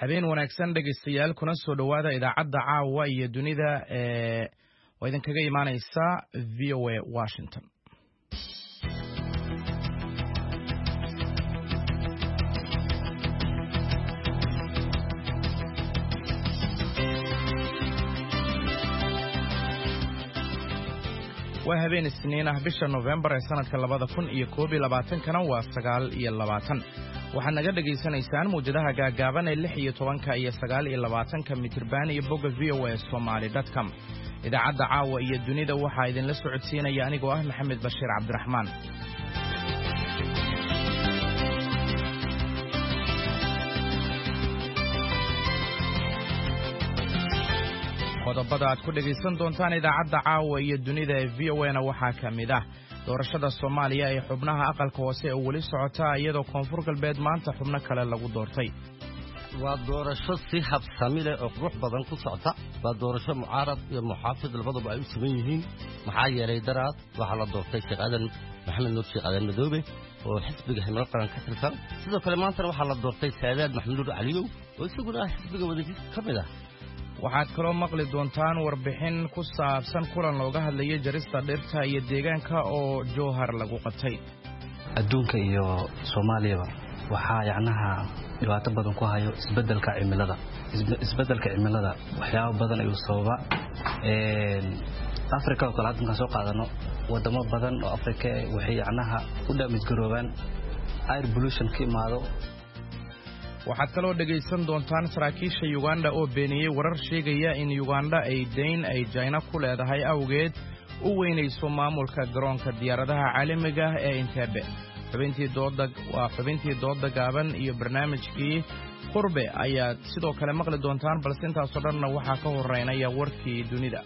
habeen wanaagsan dhegeystayaal kuna soo dhawaada idaacadda caawa iyo dunida oo idinkaga imaanaysa VOA Washington. waa habeen isniin ah bisha November ee sanadka 2021 waa 9 waxaad naga dhageysanaysaan muujadaha gaagaaban ee 16 iyo 29 mitirban iyo bogga voasomali.com. idaacadda caawa iyo dunida waxaa idinla socodsiinaya anigoo ah Maxamed Bashiir Cabdiraxmaan. qodobada aad ku dhageysan doontaan idaacadda caawa iyo dunida ee VOA-na waxaa ka mid ah doorashada Soomaaliya ee xubnaha aqalka hoose oo wali socota iyadoo koonfur galbeed maanta xubno kale lagu doortay. waa doorasho si habsami leh oo qurux badan ku socota. waa doorasho mucaarad iyo muxaafid labaduba ay u siman yihiin maxaa yeelay daraad waxaa la doortay Sheekh Aadan Maxamed Nuur Sheekh Aadan Madoobe oo xisbiga Himilo Qaran ka tirsan. sidoo kale maanta waxaa la doortay Saadaad Maxamuud Caliyow oo isaguna xisbiga wadajir ka mid ah. waxaad kaloo maqli doontaan warbixin ku saabsan kulan looga hadlayay jarista dhirta iyo deegaanka oo Jowhar lagu qabtay. adduunka iyo Soomaaliyaba waxaa yacnaha dhibaato badan ku hayo isbeddelka cimilada waxyaabo badan ayuu sababa Afrika oo kale hadda soo qaadano wadamo badan oo Afrika waxay yacnaha u damage garoobaan air pollution ka imaado. waxaad kaloo dhageysan doontaan saraakiisha Uganda oo beeniyay warar sheegaya in Uganda ay deyn ay China ku leedahay awgeed u weynayso maamulka garoonka diyaaradaha caalamiga ah ee Entebbe. xubintii dooda gaaban iyo barnaamijkii qurbe ayaad sidoo kale maqli doontaan, balse intaasoo dhanna waxaa ka horeynaya warkii dunida.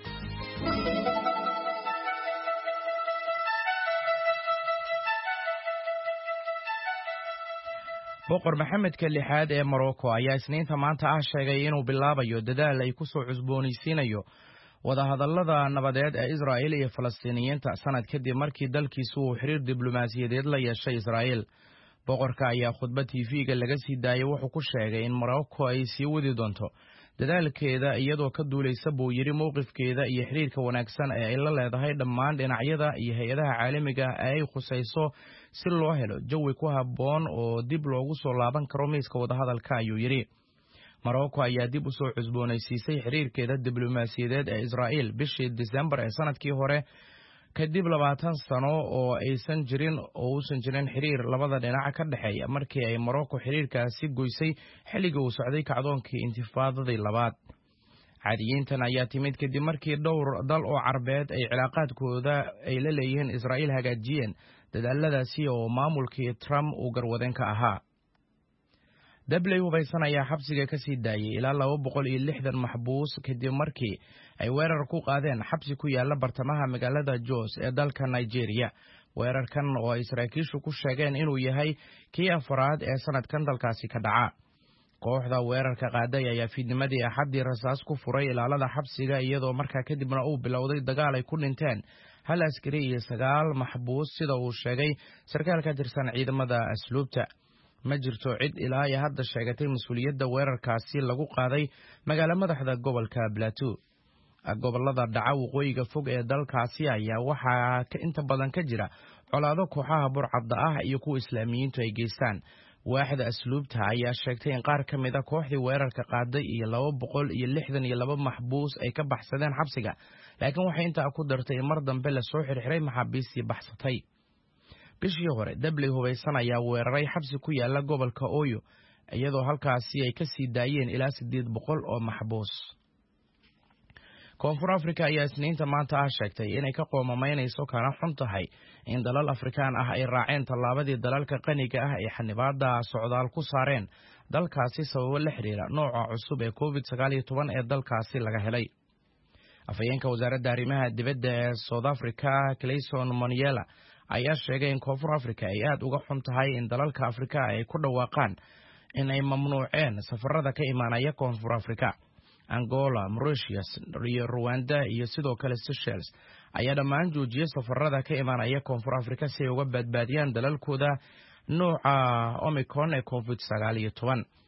boqor Maxamedka lixaad ee Morocco ayaa isniinta maanta sheegay inuu bilaabayo dadaal ay ku soo cusboonaysiinayo wadahadallada nabadeed ee Israa'iil iyo Falastiiniyiinta sanad kadib markii dalkiisu uu xiriir diblomaasiyadeed la yeeshay Israa'iil. boqorka ayaa khudbad TV-ga laga sii daayay wuxuu ku sheegay in Morocco ay sii wadi doonto dadaalkeeda iyadoo ka duulaysa buu yiri mowqifkeeda iyo xiriirka wanaagsan ee ay la leedahay dhammaan dhinacyada iyo hay'adaha caalamiga ah ee ay khusayso si loo helo jawi ku habboon oo dib loogu soo laaban karo miiska wadahadalka, ayuu yiri. Morocco ayaa dib u soo cusboonaysiisay xiriirkeeda diblomaasiyadeed ee Israa'iil bishii December ee sanadkii hore kadib 20 sano oo uusan jirin xiriir labada dhinac ka dhaxeeya markii ay Morocco xiriirkaasi goysay xilligii uu socday kacdoonkii intifaadadii labaad. caadiyiintan ayaa timid kadib markii dhowr dal oo Carbeed ay cilaaqaadkooda ay la leeyihiin Israa'iil hagaajiyeen dadaaladaasi oo maamulkii Trump uu garwadeen ka ahaa. dabley hubaysan ayaa xabsiga ka sii daayay ilaa 260 maxbuus kadib markii ay weerar ku qaadeen xabsi ku yaala bartamaha magaalada Jos ee dalka Nigeria. weerarkan oo ay saraakiishu ku sheegeen inuu yahay kii afraad ee sanadkan dalkaasi ka dhaca. kooxda weerarka qaaday ayaa fiidnimadii Axaddii rasaas ku furay ilaalada xabsiga iyadoo markaa kadibna uu bilowday dagaal ay ku dhinteen 1 askari iyo 9 maxbuus sida uu sheegay sarkaal ka tirsan ciidamada asluubta. ma jirto cid ilaa ay hadda sheegatay mas'uuliyadda weerarkaasi lagu qaaday magaala madaxda gobolka Plateau. gobolada dhaca waqooyiga fog ee dalkaasi ayaa waxaa inta badan ka jira colaado kooxaha burcadda ah iyo kuwa islaamiyiintu ay geystaan. waaxda asluubta ayaa sheegtay in qaar ka mid ah kooxdii weerarka qaaday iyo 262 maxbuus ay ka baxsadeen xabsiga, laakiin waxay intaa ku dartay in mar dambe la soo xirxiray maxaabiistii baxsatay. bishii hore dabley hubaysan ayaa weeraray xabsi ku yaala gobolka Oyo iyadoo halkaasi ay ka sii daayeen ilaa 800 oo maxbuus. koonfur Afrika ayaa isniinta maanta sheegtay inay ka qoomamaynayso kana xun tahay in dalal Afrikaan ah ay raaceen tallaabadii dalalka qaniga ah ee xanibaadda socdaal ku saareen dalkaasi sababo la xiriira nooca cusub ee COVID-19 ee dalkaasi laga helay. afhayeenka wasaaradda arrimaha dibadda ee South Africa Clayson Moniela ayaa sheegay in koonfur Afrika ay aad uga xun tahay in dalalka Afrika ay ku dhawaaqaan in ay mamnuuceen safarada ka imaanaya koonfur Afrika. Angola, Mauritius, Rwanda iyo sidoo kale Seychelles ayaa dhammaan joojiyay safarada ka imaanaya koonfur Afrika si ay uga badbaadiyaan dalalkooda nooca Omicron ee COVID-19.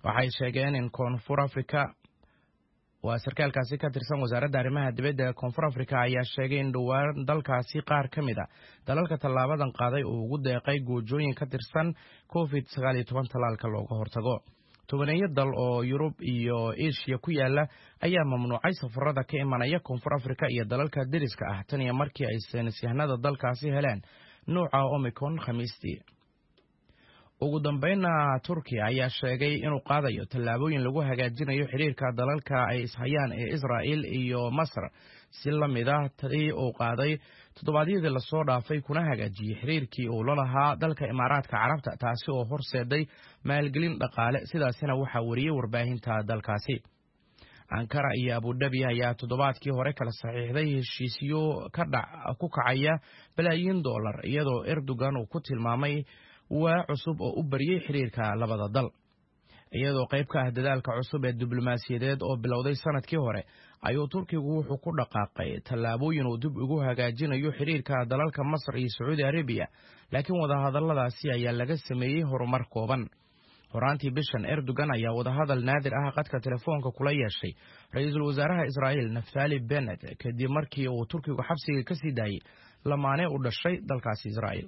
waxay sheegeen in Koonfur Afrika waa sarkaalkaasi ka tirsan wasaaradda arrimaha dibadda ee Koonfur Afrika ayaa sheegay in dhowaan dalkaasi qaar ka mid ah dalalka tallaabadan qaaday uu ugu deeqay goojooyin ka tirsan COVID-19 talaalka looga hortago. Tobaneeyo dal oo Yurub iyo Asia ku yaala ayaa mamnuucay safarada ka imanaya Koonfur Afrika iyo dalalka deriska ah tan iyo markii ay saynisyahanada dalkaasi heleen nooca Omicron Khamiistii. ugu dambeynna Turkiya ayaa sheegay inuu qaadayo tallaabooyin lagu hagaajinayo xiriirka dalalka ay ishayaan ee Israa'iil iyo Masar si la mid ah tii uu qaaday toddobaadyadii la soo dhaafay kuna hagaajiyay xiriirkii uu la lahaa dalka Imaaraadka Carabta taasi oo horseeday maalgelin dhaqaale sidaasina waxaa wariyay warbaahinta dalkaasi. Ankara iyo Abu Dhabi ayaa toddobaadkii hore kala saxiixday heshiisyo ku kacaya balaayiin dollar iyadoo Erdogan uu ku tilmaamay waa cusub oo u bariyay xiriirka labada dal iyadoo qayb ka ah dadaalka cusub ee diblomaasiyadeed oo bilowday sanadkii hore ayuu Turkigu wuxuu ku dhaqaaqay tallaabooyin uu dib ugu hagaajinayo xiriirka dalalka Masar iyo Saudi Arabia laakiin wadahadalladaasi ayaa laga sameeyay horumar kooban. horaantii bishan Erdogan ayaa wadahadal naadir ah qadka telefoonka kula yeeshay ra'iisul wasaaraha Israa'iil Naftali Bennett kadib markii uu Turkigu xabsiga ka sii daayay lamaane u dhashay dalkaasi Israa'iil.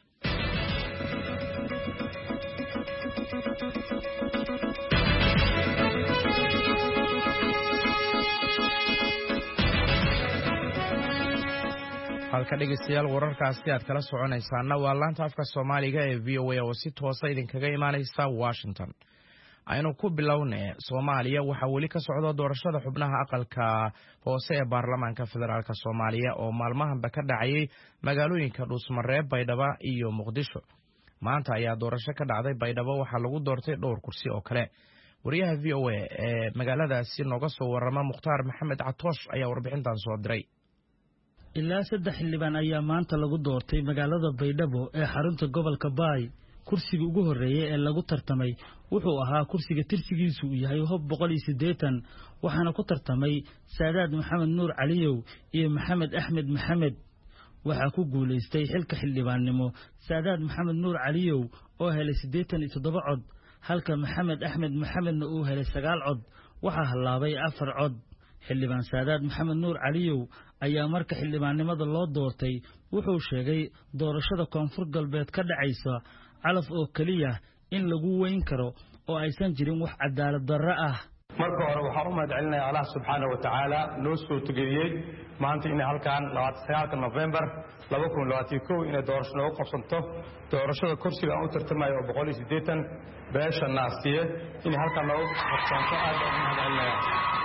halka dhegeystayaal wararkaasi aad kala soconaysaana waa laanta afka Soomaaliga ee VOA oo si toos ah idinkaga imaanaysa Washington. aynu ku bilownay Soomaaliya waxa wali ka socda doorashada xubnaha aqalka hoose ee baarlamaanka federaalka Soomaaliya oo maalmahanba ka dhacay magaalooyinka Dhuusmareeb, Baydhabo iyo Muqdisho. maanta ayaa doorasho ka dhacday Baydhabo waxaa lagu doortay dhowr kursi oo kale. wariyaha VOA ee magaaladaasi nooga soo warama Mukhtaar Maxamed Catoosh ayaa warbixintan soo diray. ilaa 3 xildhibaan ayaa maanta lagu doortay magaalada Baydhabo ee xarunta gobolka Baay. kursiga ugu horeeyay ee lagu tartamay wuxuu ahaa kursiga tirsigiisu yahay Hob 180 waxaana ku tartamay Saadaad Maxamed Nuur Caliyow iyo Maxamed Axmed Maxamed. waxaa ku guuleystay xilka xildhibaannimo Saadaad Maxamed Nuur Caliyow oo helay 87 cod halka Maxamed Axmed Maxamedna uu helay 9 cod. waxaa halaabay 4 cod. xildhibaan Saadaad Maxamed Nuur Caliyow ayaa marka xildhibaannimada loo doortay wuxuu sheegay doorashada Koonfur Galbeed ka dhacaysa calaf oo kaliya in lagu weyn karo oo aysan jirin wax cadaalad darro ah. marka hore waxaan u mahadcelinayaa Allah subhanahu wa ta'ala noo soo tagiyay maanta in halkaan 29 November 2021 in doorasho lagu qabsanto doorashada kursiga aan u tartamayo 180 beesha Naasiye in halkaan lagu qabsanto aad u mahadcelinayaa.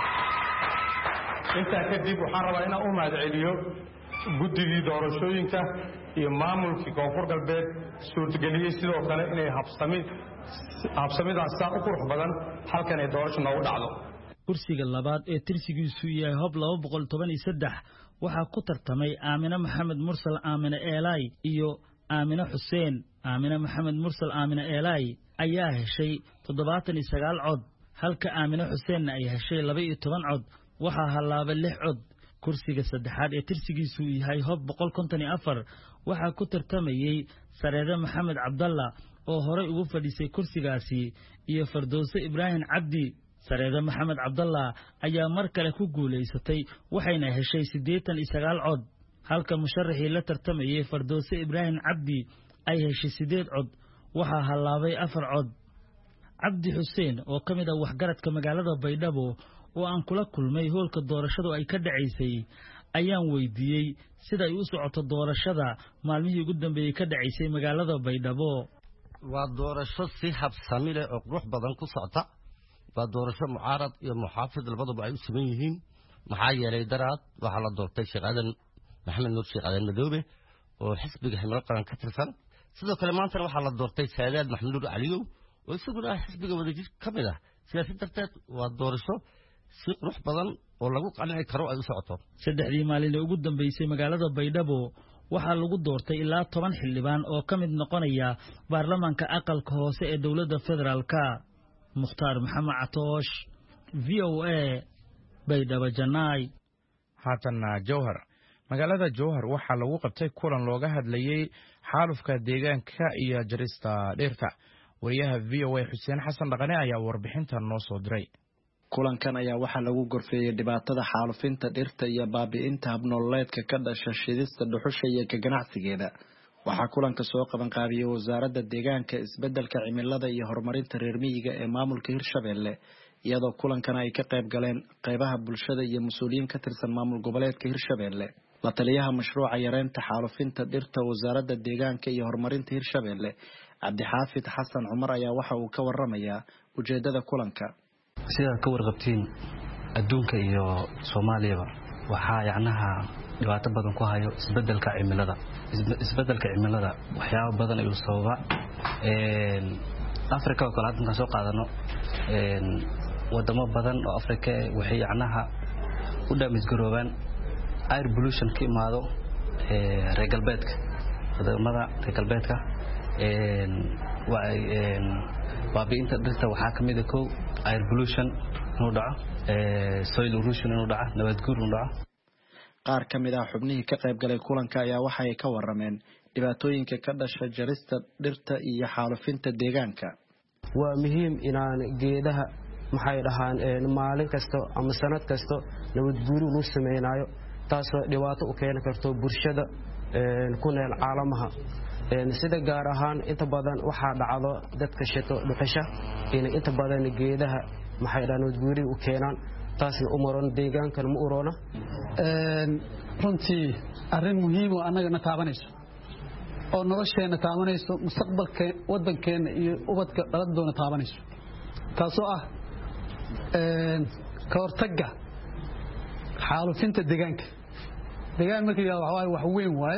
inta kadib waxaan rabaa inaan u mahadceliyo guddigii doorashooyinka iyo maamulkii Koonfur Galbeed suurtageliyay sidoo kale inay habsamidaas u qurux badan halkan ay doorasho noogu dhacdo. kursiga labaad ee tirsigiisu yahay Hob 213 waxaa ku tartamay Aamina Maxamed Mursal Aamina Eelay iyo Aamina Xuseen. Aamina Maxamed Mursal Aamina Eelay ayaa heshay 79 cod halka Aamina Xuseenna ay heshay 12 cod. waxaa halaabay 6 cod. kursiga saddexaad ee tirsigiisu yahay Hob 154 waxaa ku tartamayay Sareeda Maxamed Cabdalla oo horey ugu fadhisay kursigaasi iyo Fardowse Ibraahim Cabdi. Sareeda Maxamed Cabdalla ayaa mar kale ku guuleysatay waxayna heshay 89 cod halka musharaxii la tartamayay Fardowse Ibraahim Cabdi ay heshay 8 cod. waxaa halaabay 4 cod. Cabdi Xuseen oo kamid ah waxgaradka magaalada Baydhabo oo aan kula kulmay hoolka doorashadu ay ka dhacaysay ayaan weydiiyay sida ay u socoto doorashada maalmihii ugu dambeeyay ka dhacaysay magaalada Baydhabo. waa doorasho si habsami leh oo qurux badan ku socota. waa doorasho mucaarad iyo muxaafid labadaba ay u siman yihiin maxaa yeelay daraad waxaa la doortay Sheekh Aadan Maxamed Nuur Sheekh Aadan Madoobe oo xisbiga Himilo Qaran ka tirsan. sidoo kale maanta waxaa la doortay Saadaad Maxamed Nuur Caliyow oo isaguna xisbiga wadajir ka mid ah. sidaas darteed waa doorasho si qurux badan oo lagu qanci karo ay u socoto. 3 maalin ugu dambeysay magaalada Baydhabo waxaa lagu doortay ilaa 10 xildhibaan oo ka mid noqonaya baarlamaanka aqalka hoose ee dawladda federaalka. Mukhtaar Maxamed Catoosh VOA Baydhabo Janaay. haatana Jowhar. magaalada Jowhar waxaa lagu qabtay kulan looga hadlayay xaalufka deegaanka iyo jarista dhirta. wariyaha VOA Xuseen Xasan Dhaqane ayaa warbixintan noo soo diray. kulankan ayaa waxaa lagu gorfeeyay dhibaatada xaalufinta dhirta iyo baabi'inta habnololeedka ka dhasha shidista dhuxusha iyo ka ganacsigeeda. waxaa kulanka soo qaban qaabiyay wasaaradda deegaanka, isbeddelka cimilada iyo horumarinta reer miyiga ee maamulka Hirshabelle, iyadoo kulankan ay ka qayb galeen qaybaha bulshada iyo mas'uuliyiin ka tirsan maamul goboleedka Hirshabelle. la taliyaha mashruuca yareynta xaalufinta dhirta wasaaradda deegaanka iyo horumarinta Hirshabelle, Cabdixaafid Xasan Cumar, ayaa waxa uu ka waramayaa ujeedada kulanka. sida ka warqabtiin adduunka iyo Soomaaliya waxaa yacnaha dhibaato badan ku hayo isbeddelka cimilada waxyaabo badan ay sababa Afrika oo kale hadda soo qaadano wadamo badan oo Afrika waxay yacnaha u damage garoobaan air pollution ka imaado reer galbeedka wadamada reer galbeedka baabi'inta dhirta waxaa kamid ah air pollution inuu dhaco soil erosion inuu dhaco nabaad guur inuu dhaco. qaar kamid ah xubnihii ka qayb galay kulanka ayaa waxay ka warameen dhibaatooyinka ka dhasha jarista dhirta iyo xaalufinta deegaanka. waa muhiim inaan geedaha maxay dhahaan maalin kasta ama sanad kasta nabaad guur uu sameeyo taasoo dhibaato u keeni karto bulshada ku nool caalamaha. sida gaar ahaan inta badan waxaa dhacdo dadka shito dhuxusha in inta badan geedaha maxay dhahaan guuri u keenaan taasna u maran deegaankan ma urona. runtii arrin muhiim oo annagana taabanayso oo nolosheena taabanayso, mustaqbalka wadankeena iyo ubadka dhaladooda taabanayso, taasoo ah ka hortagga xaalufinta deegaanka. deegaan markii wax weyn waaye,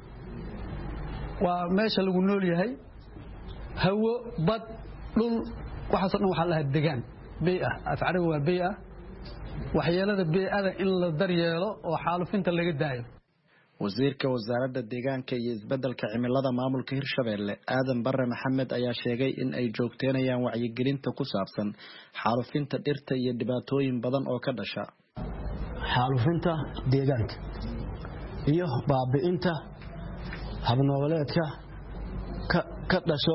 waa meesha lagu nool yahay, hawo, bad, dhul, waxaas dhan waxa la dhahaa deegaan bey'ah. afcariga waa bey'ah. waxyeelada bey'ada in la daryeelo oo xaalufinta laga daayo. wasiirka wasaaradda deegaanka iyo isbeddelka cimilada maamulka Hirshabelle, Aadan Barre Maxamed, ayaa sheegay in ay joogteynayaan wacyigelinta ku saabsan xaalufinta dhirta iyo dhibaatooyin badan oo ka dhasha xaalufinta deegaanka iyo baabi'inta habnololeedka ka dhasho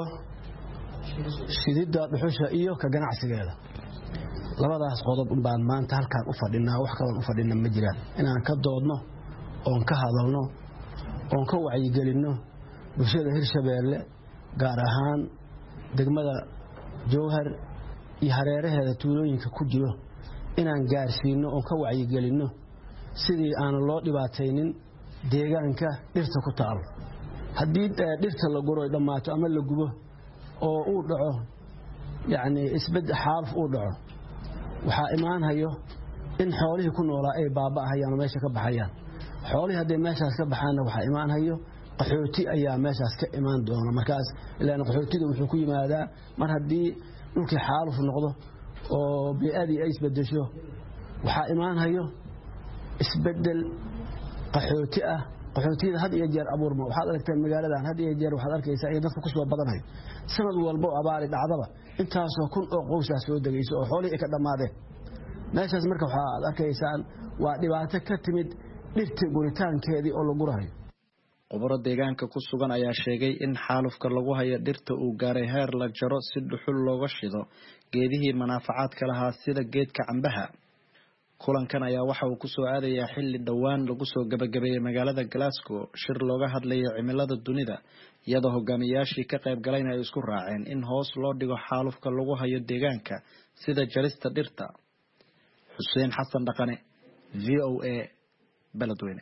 shidida dhuxusha iyo ka ganacsigeeda. labadaas qodob baan maanta halkaan u fadhinaa, wax kale u fadhina ma jiraan. inaan ka doodno oon ka hadalno oon ka wacyigelinno bulshada Hirshabelle, gaar ahaan degmada Jowhar iyo hareeraheeda tuulooyinka ku jiro, inaan gaarsiino oon ka wacyigelinno sidii aan loo dhibaataynin deegaanka dhirta ku taal. haddii dhirta la guro dhamaato ama la gubo oo uu dhaco yacni xaaluf uu dhaco, waxaa imaanayo in xoolihii ku noolaa ay baaba'ahayaan oo meesha ka baxayaan. xoolihii hadday meeshaas ka baxaanna waxaa imaanayo qaxooti ayaa meeshaas ka imaan doona. markaas ilaan qaxootiga wuxuu ku yimaadaa mar haddii dhulkii xaaluf noqdo oo bey'adii ay isbedesho, waxaa imaanayo isbedel qaxooti ah. qaxootiyada had iyo jeer abuurma. waxaad aragteen magaaladan had iyo jeer waxaad arkaysaa in dadku ku soo badanayo. sanad walba oo abaari dhacdaba intaasoo kun oo qoysaas soo degayso oo xoolihii ay ka dhammaadeen. meeshaas marka waxaad arkaysaan waa dhibaato ka timid dhirta guritaankeedii oo la gurayo. khubaro deegaanka ku sugan ayaa sheegay in xaalufka lagu hayo dhirta uu gaaray heer la jaro si dhuxul looga shido geedihii manaafacaadka lahaa sida geedka cambaha. kulankan ayaa waxa uu ku soo aadayaa xilli dhowaan lagu soo gabagabeeyay magaalada Glasgow shir looga hadlayo cimilada dunida, iyadoo hogaamiyaashii ka qayb galayna ay isku raaceen in hoos loo dhigo xaalufka lagu hayo deegaanka sida jarista dhirta. Xuseen Xasan Dhaqane, VOA, Beledweyne.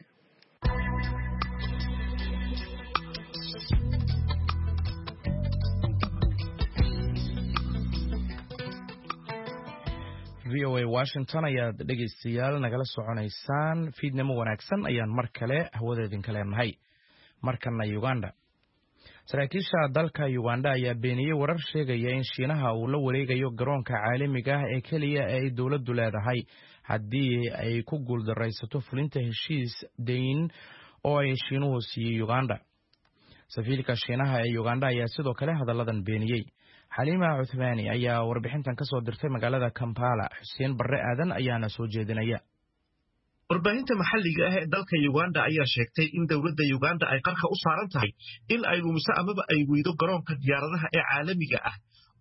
VOA Washington ayaad dhegaystayaal nagala soconaysaan. fiidnimo wanaagsan ayaan mar kale hawadeedin ka leenahay. markana Uganda. saraakiisha dalka Uganda ayaa beeniyay warar sheegaya in Shiinaha uu la wareegayo garoonka caalamiga ah ee kaliya ee dawladdu leedahay haddii ay ku guuldareysato fulinta heshiis deyn oo ay Shiinuhu siiyay Uganda. safiirka Shiinaha ee Uganda ayaa sidoo kale hadalladan beeniyay. Xaliima Cuthmaani ayaa warbixintan ka soo dirtay magaalada Kampala. Xuseen Barre Aadan ayaana soo jeedinaya. warbaahinta maxalliga ah ee dalka Uganda ayaa sheegtay in dawladda Uganda ay qarka u saaran tahay in ay lumiso amaba ay weydo garoonka diyaaradaha ee caalamiga ah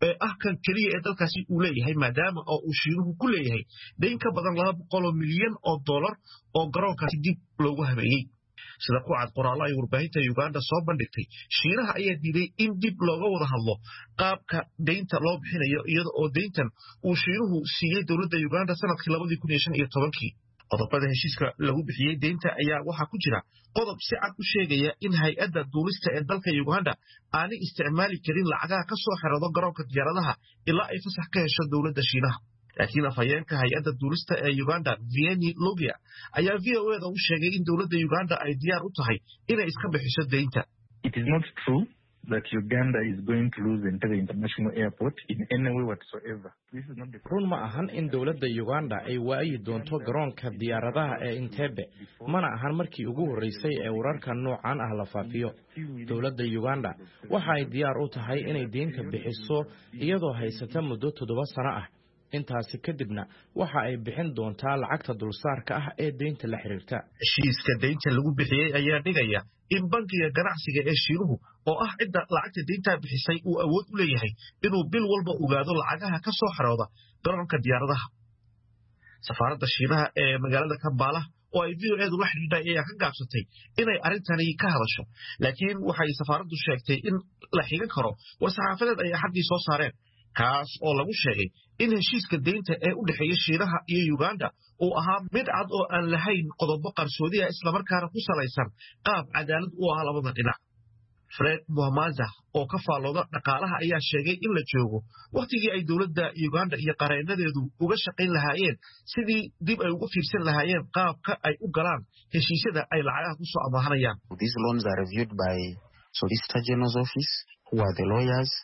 kan kaliya ee dalkaasi uu leeyahay maadaama oo uu shiinuhu ku leeyahay dayn ka badan $200 milyan oo garoonkaasi dib loogu habeeyey sida ku cad qoraallo ay warbaahinta Uganda soo bandhigtay shiinaha ayaa diiday in dib looga wada hadlo qaabka daynta loo bixinayo iyada oo dayntan uu shiinuhu siiyey dowladda Uganda sanadkii 2015 qodobada heshiiska lagu bixiyey daynta ayaa waxaa ku jira qodob si cad u sheegaya in hay'adda duulista ee dalka Uganda aanay isticmaali karin lacagaha ka soo xirado garoonka diyaaradaha ilaa ay fasax ka hesho dowladda Shiinaha laakiin afhayeenka hay'adda duulista ee Uganda Vianney Logia ayaa VOA-da u sheegay in dowladda Uganda ay diyaar u tahay inay iska bixiso daynta. It is not true that Uganda is going to lose Entebbe International Airport in any way whatsoever. Run ma ahan in dowladda Uganda ay waayi doonto garoonka diyaaradaha ee Entebbe mana ahan markii ugu horeysay ee wararka noocan ah la faafiyo. Dowladda Uganda waxa ay diyaar u tahay inay daynta bixiso iyadoo haysata muddo 7 sano ah. intaasi kadibna waxa ay bixin doontaa lacagta dulsaarka ah ee daynta la xiriirta. Heshiiska daynta lagu bixiyey ayaa dhigaya in bankiga ganacsiga ee Shiinuhu oo ah cidda lacagta daynta bixisay uu awood u leeyahay inuu bil walba ogaado lacagaha ka soo xarooda garoonka diyaaradaha. Safaaradda Shiinaha ee magaalada Kampala oo ay VOA-du la xidhiidhay ayaa ka gaabsatay inay arrintani ka hadasho laakiin waxay safaaraddu sheegtay in la xigan karo war-saxaafadeed ay xaggii soo saareen kaas oo lagu sheegay in heshiiska daynta ee u dhaxeeya Shiinaha iyo Uganda uu ahaa mid cad oo aan lahayn qodobo qarsoodi ah isla markaana ku salaysan qaab cadaalad u ah labada dhinac. Fred Muhamaza oo ka faalooda dhaqaalaha ayaa sheegay in la joogo waqtigii ay dowladda Uganda iyo qareenadeedu uga shaqayn lahaayeen sidii dib ay ugu fiirsan lahaayeen qaabka ay u galaan heshiisyada ay lacagaha ku soo amaahanayaan. These loans are reviewed by Solicitor General's Office, who are the lawyers.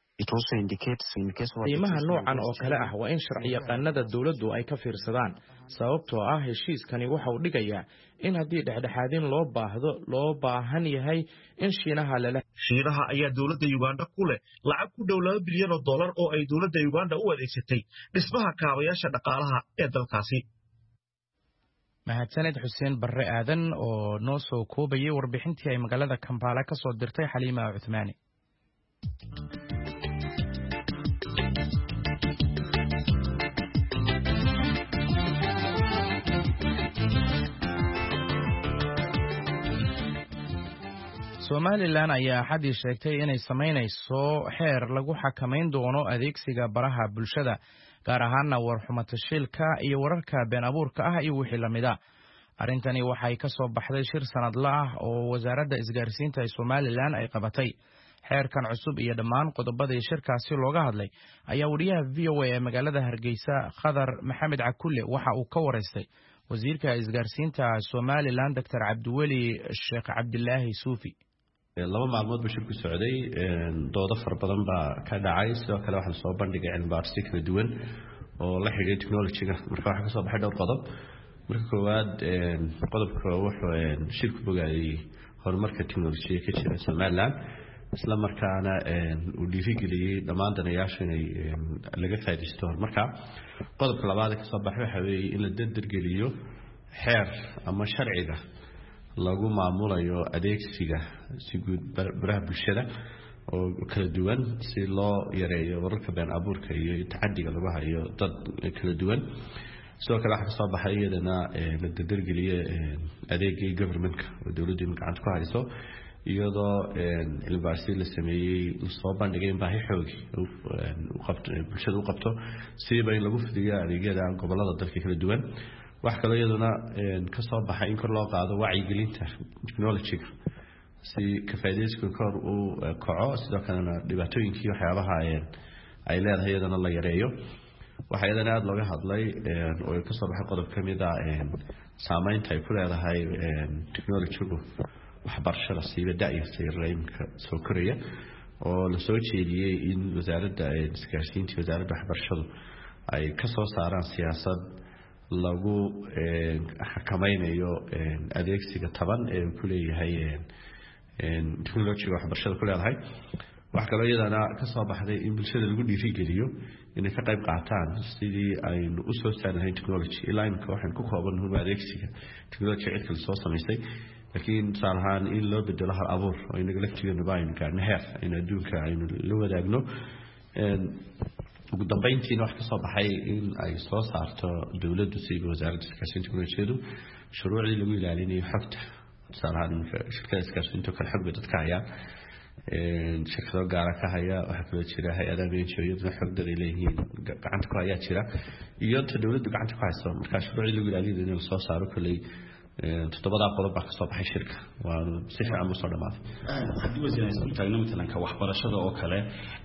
qiimaha noocan oo kale ah waa in sharciyaqaanada dawladdu ay ka fiirsadaan sababtoo ah heshiiskani waxa uu dhigayaa in haddii dhexdhexaadin loo baahan yahay in Shiinaha ayaa dowladda Uganda ku leh lacag ku dhow $2 bilyan oo ay dowladda Uganda u adeegsatay dhismaha kaabayaasha dhaqaalaha ee dalkaasi. mahadsaned Xuseen Barre Aadan oo noo soo koobayay warbixintii ay magaalada Kampala ka soo dirtay Xaliima Cuthmaani. Somaliland ayaa xadii sheegtay inay sameynayso xeer lagu xakamayn doono adeegsiga baraha bulshada gaar ahaan warxumatashiilka iyo wararka been abuurka ah iyo wixii lamida. Arintani waxay ka soo baxday shir sanadle ah oo wasaaradda isgaarsiinta ee Somaliland ay qabatay. Xeerkan cusub iyo dhammaan qodobada shirkaasi looga hadlay ayaa wariyaha VOA ee magaalada Hargeysa Khadar Maxamed Cakulle waxa uu ka wareystay wasiirka isgaarsiinta Somaliland Dr. Cabdiweli Sheekh Cabdilaahi Suufi. laba maalmood buu shirku socday doodo far badan baa ka dhacay sidoo kale waxaan soo bandhigay cilmi-baaris kala duwan oo la xiriiray technology-ga marka waxa ka soo baxay dhowr qodob marka koowaad qodobka wuxuu shirku bogaayay horumarka technology ka jira Somaliland isla markaana uu dhiirigeliyay dhammaan danayaasha inay laga faa'iideysto horumarka qodobka labaad ee ka soo baxay waxa weeye in la dardargeliyo xeer ama sharciga lagu maamulayo adeegsiga si guud baraha bulshada oo kala duwan si loo yareeyo wararka been abuurka iyo tacadiga lagu hayo dad kala duwan sidoo kale waxa soo baxay iyadana la dardargeliyo adeegii government-ka oo dawladdu gacanta ku hayso iyadoo cilmi-baaris la sameeyay soo bandhigay in baahi xoog u qabto bulshada u qabto siba in lagu fidiyo adeegyada gobolada dalka kala duwan wax kale iyaduna ka soo baxay in kor loo qaado wacyigelinta technology-ga si ka faa'iideysiga kor u kaco sidoo kalena dhibaatooyinkii waxyaabaha ay leedahay iyadana la yareeyo waxa iyadana aad looga hadlay oo ka soo baxay qodob kamid ah saameynta ay ku leedahay technology-gu waxbarashada siiba da'yarta yareynka soo koraya oo la soo jeediyay in wasaaradda isgaarsiinta wasaaradda waxbarashadu ay ka soo saaraan siyaasad lagu xakamaynayo adeegsiga taban ee ku leeyahay technology waxbarashada ku leedahay wax kale iyadana ka soo baxday in bulshada lagu dhiirigeliyo inay ka qayb qaataan sidii aynu u soo saarnayn technology ilaa imka waxaan ku koobannahay adeegsiga technology cid kale soo samaysay laakiin saalahan in loo bedelo hal abuur oo inaga laftigeena baan gaarnay heer in adduunka aynu la wadaagno ugu dambeyntiina wax ka soo baxay in ay soo saarto dawladdu sida wasaaradda iskaashinta teknolojiyadu shuruucdii lagu ilaalinayo xogta tusaalahaan shirkada iskaashinta kala xog bay dadka hayaan shirkado gaara ka haya waxaa kaloo jira hay-adaha menjiyaduna xogdad ay leeyihiin gacanta ku hayaa jira iyo inta dawladdu gacanta ku hayso markaa shuruucdii lagu ilaalinayo in lasoo saaro kolley toddobadaa qodob baa kasoo baxay shirka waanu si fiican usoo dhamaaday haddii wasiir isku taagno matalanka waxbarashada oo kale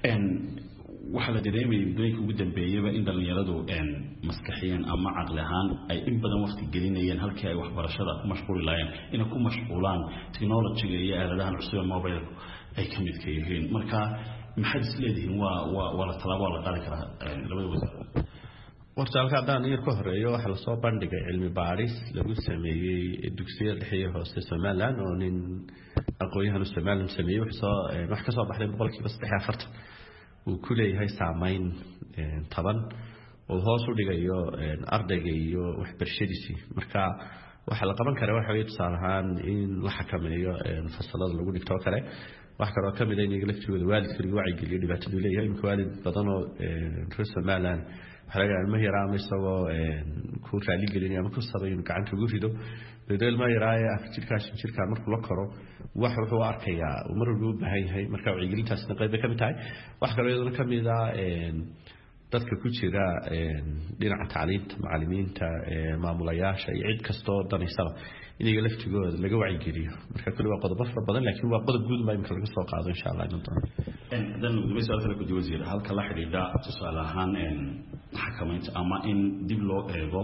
waxaa la dareemayay muddooyinka ugu dambeeyaba in dhalinyaradu maskaxiyan ama caqli ahaan ay in badan waqti gelinayeen halkii ay waxbarashada ku mashquuli lahaayeen inay ku mashquulaan technology-ga iyo aaladahan cusub mobilku ay ka midka yihiin marka maxaad is leedihiin waa la talaabo la qaadi karaa labada wasaarood horta halka haddaan yar ka horeeyo waxaa lasoo bandhigay cilmi baadhis lagu sameeyey dugsiyada dhexe iyo hoose Somaliland oo nin aqoon-yahan Somaliland sameeyey wax ka soo baxday 340 uu ku leeyahay saameyn taban oo hoos u dhigayo ardayga iyo waxbarashadiisii marka waxa la qaban karaa waxa weeye tusaale ahaan in la xakameeyo fasalada lagu dhigto kale wax kale oo kamid ah in laftigooda waalidka lagu wacyigeliyo dhibaatada uu leeyahay imka waalid badan oo reer Somaliland xaraga ma yaraama isagoo ku raali gelinaya ama ku sabayn gacanta ugu rido dadal ma yaraaya jirka markuu la koro wax wuxuu arkayaa mar walba u baahan yahay marka wacyigelintaasna qayb ka mid tahay wax kale oo kamid ah dadka ku jira dhinaca tacliinta macallimiinta maamulayaasha iyo cid kasto danaysaba inaga laftigooda laga wacyigeliyo marka kulli waa qodob fara badan laakiin waa qodob guud ma imka laga soo qaado insha Allah inta dan ugu soo kala guddi wasiir halka la xiriida tusaale ahaan xakamaynta ama in dib loo eego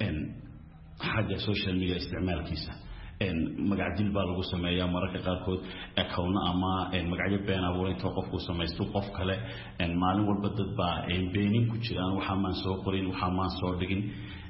xagga social media isticmaalkiisa magac dil baa lagu sameeyaa mararka qaarkood account ama magacyo been abuurinta qofku samaysto qof kale maalin walba dad baa beenin ku jiraan waxa maan soo qorin waxa maan soo dhigin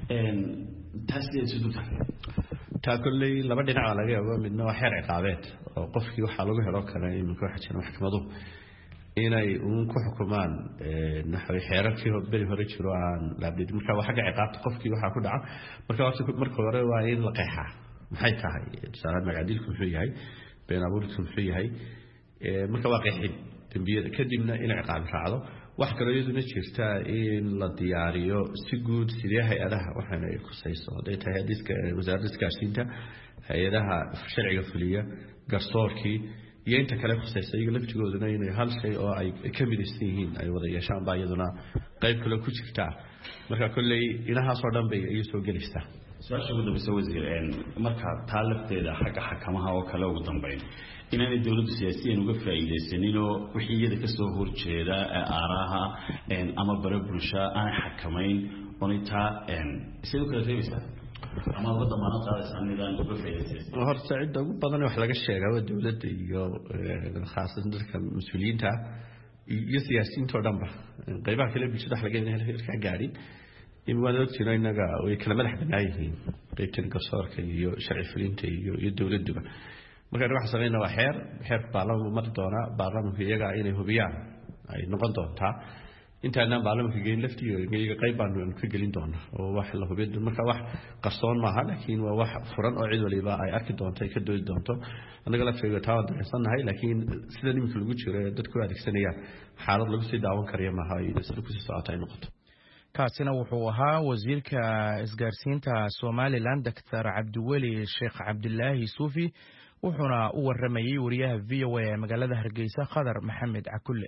taasiyay sidoo kale taakullay laba dhinac laga yaabo midna waa xeer ciqaabeed oo qofkii waxa lagu helo kale in ku xajin maxkamadu inay ku xukumaan naxwi xeerarkii bari hore jiro aan laabdid marka waxa ka ciqaabta qofkii waxa ku dhaca marka hore waa in la qeexaa maxay tahay tusaale magacdilku wuxuu yahay been abuurku wuxuu yahay marka waa qeexin dambiyada kadibna in ciqaab raacdo wax kale iyaduna jirta in la diyaariyo si guud sidii hay'adaha waxaana ay ku sayso haday tahay hadiska wasaaradda iskaashinta hay'adaha sharciga fuliya garsoorkii iyo inta kale ku sayso iyaga laftigooduna inay hal shay oo ay ka midaysan yihiin ay wada yeeshaan baa iyaduna qayb kale ku jirta marka kullay inahaas oo dhan bay ay soo gelaysaa su'aasha ugu dambaysa wasiir marka taalafteeda xagga xakamaha oo kale ugu dambeyn inay dawladdu siyaasiyan uga faa'iideysanin oo wixii iyada ka soo horjeeda aaraha ama bulsho aan xakamayn onita sidoo kale reebisa ama wada maana qaadaysan nidaam uga faa'iideysan horta cid ugu badan wax laga sheegaa waa dawladda iyo khaasan dadka mas'uuliyiinta iyo siyaasiyiinta oo dhanba qaybaha kale bulshada wax laga yahay ka gaarin in wada jiro inaga way kala madax banaayihiin qaybtan garsoorka iyo sharci fulinta iyo dawladduba marka waxa sameeyna waa xeer baarlamaanka mar doona baarlamaanka iyaga inay hubiyaan ay noqon doontaa intaana baarlamaanka geyn laftiyo iyaga qayb baan ku gelin doona oo wax la hubiyo marka wax qarsoon maaha laakiin waa wax furan oo cid waliba ay arki doonto ay ka doodi doonto anaga la sheego taa dareensanahay laakiin sida nimka lagu jiro dadku adeegsanayaan xaalad lagu sii daawan kariyo maaha iyo sida ku sii socota ay noqoto kaasina wuxuu ahaa wasiirka isgaarsiinta Somaliland Dr. Cabdiweli Sheekh Cabdilaahi Suufi wuxuuna u waramayay wariyaha VOA magaalada Hargeysa Khadar Maxamed Cakulle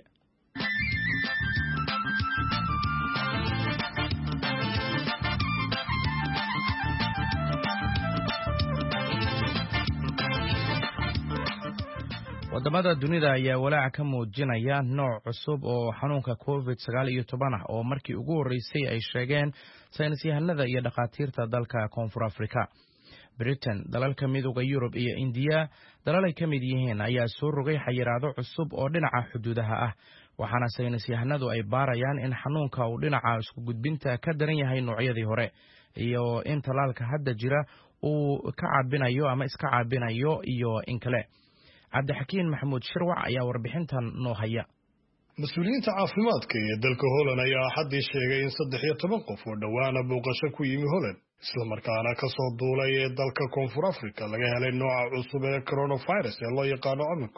wadamada dunida ayaa walaac ka muujinaya nooc cusub oo xanuunka COVID-19 ah oo markii ugu horeysay ay sheegeen saynisyahanada iyo dhakhaatiirta dalka Koonfur Afrika. Britain, dalalka midowga Yurub iyo India, dalal ay ka mid yihiin ayaa soo rogay xayiraado cusub oo dhinaca xuduudaha ah. Waxaana saynisyahanadu ay baarayaan in xanuunka uu dhinaca isku gudbinta ka daran yahay noocyadii hore iyo in talaalka hadda jira uu ka caabinayo ama iska caabinayo iyo in kale. Cabdixakiin Maxamuud Shirwac ayaa warbixintan noo haya. Mas'uuliyiinta caafimaadka ee dalka Holland ayaa xaddii sheegay in 13 qof oo dhawaana booqasho ku yimi Holland isla markaana ka soo duulay ee dalka Koonfur Afrika laga helay nooca cusub ee coronavirus ee loo yaqaan Omicron.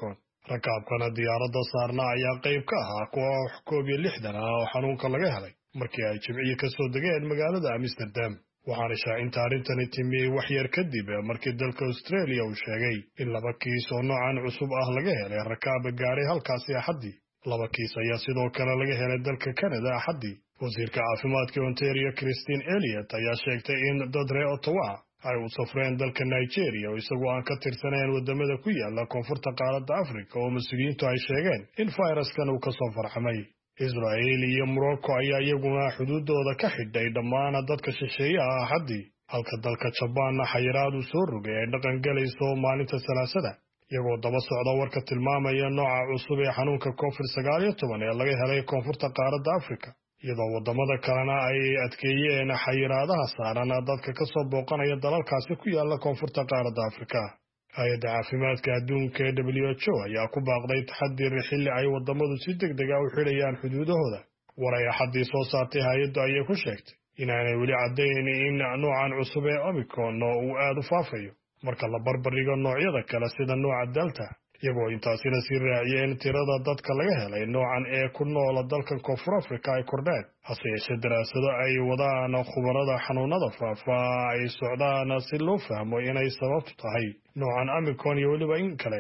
rakaabkana diyaaradda saarna ayaa qayb ka ahaa koox 61 ah oo xanuunka laga helay markii ay Jimciye ka soo degeen magaalada Amsterdam. waxaana shaacinta arrintani timi wax yar kadib markii dalka Australia uu sheegay in 2 kiis oo noocan cusub ah laga helay rakaab gaaray halkaasi Axaddii. 2 kiis ayaa sidoo kale laga helay dalka Canada Axaddii. wasiirka caafimaadka Ontario Christine Elliott ayaa sheegtay in dad reer Ottawa ay u safreen dalka Nigeria oo isagoo aan ka tirsanayn wadamada ku yaala koonfurta qaaradda Afrika oo mas'uuliyiintu ay sheegeen in fayraskan uu ka soo farxamay. Israel iyo Morocco ayaa iyaguna xuduudooda ka xidhay dhammaan dadka shisheeyaha ah Axaddii, halka dalka Japan xayiraad uu soo rogay ay dhaqan galayso maalinta Salaasada, iyagoo daba socda warka tilmaamaya nooca cusub ee xanuunka COVID-19 ee laga helay koonfurta qaaradda Afrika, iyadoo wadamada kalena ay adkeeyeen xayiraadaha saaran dadka ka soo booqanaya dalalkaasi ku yaala koonfurta qaaradda Afrika. hay-adda caafimaadka adduunka ee WHO ayaa ku baaqday taxadir xilli ay wadamadu si degdeg ah u xidhayaan xuduudahooda. war ay Axaddii soo saartay hay-addu ayay ku sheegtay inaanay weli caddayn in noocan cusub ee Omicron uu aad u faafayo marka la barbardhigo noocyada kale sida nooca Delta, iyagoo intaasina sii raaciyeen tirada dadka laga helay noocan ee ku nool dalka Koonfur Afrika ay kordheen. hase yeeshee daraasado ay wadaan khubarada xanuunada faafa ay socdaan si loo fahmo inay sababtu tahay noocan Omicron iyo weliba in kale.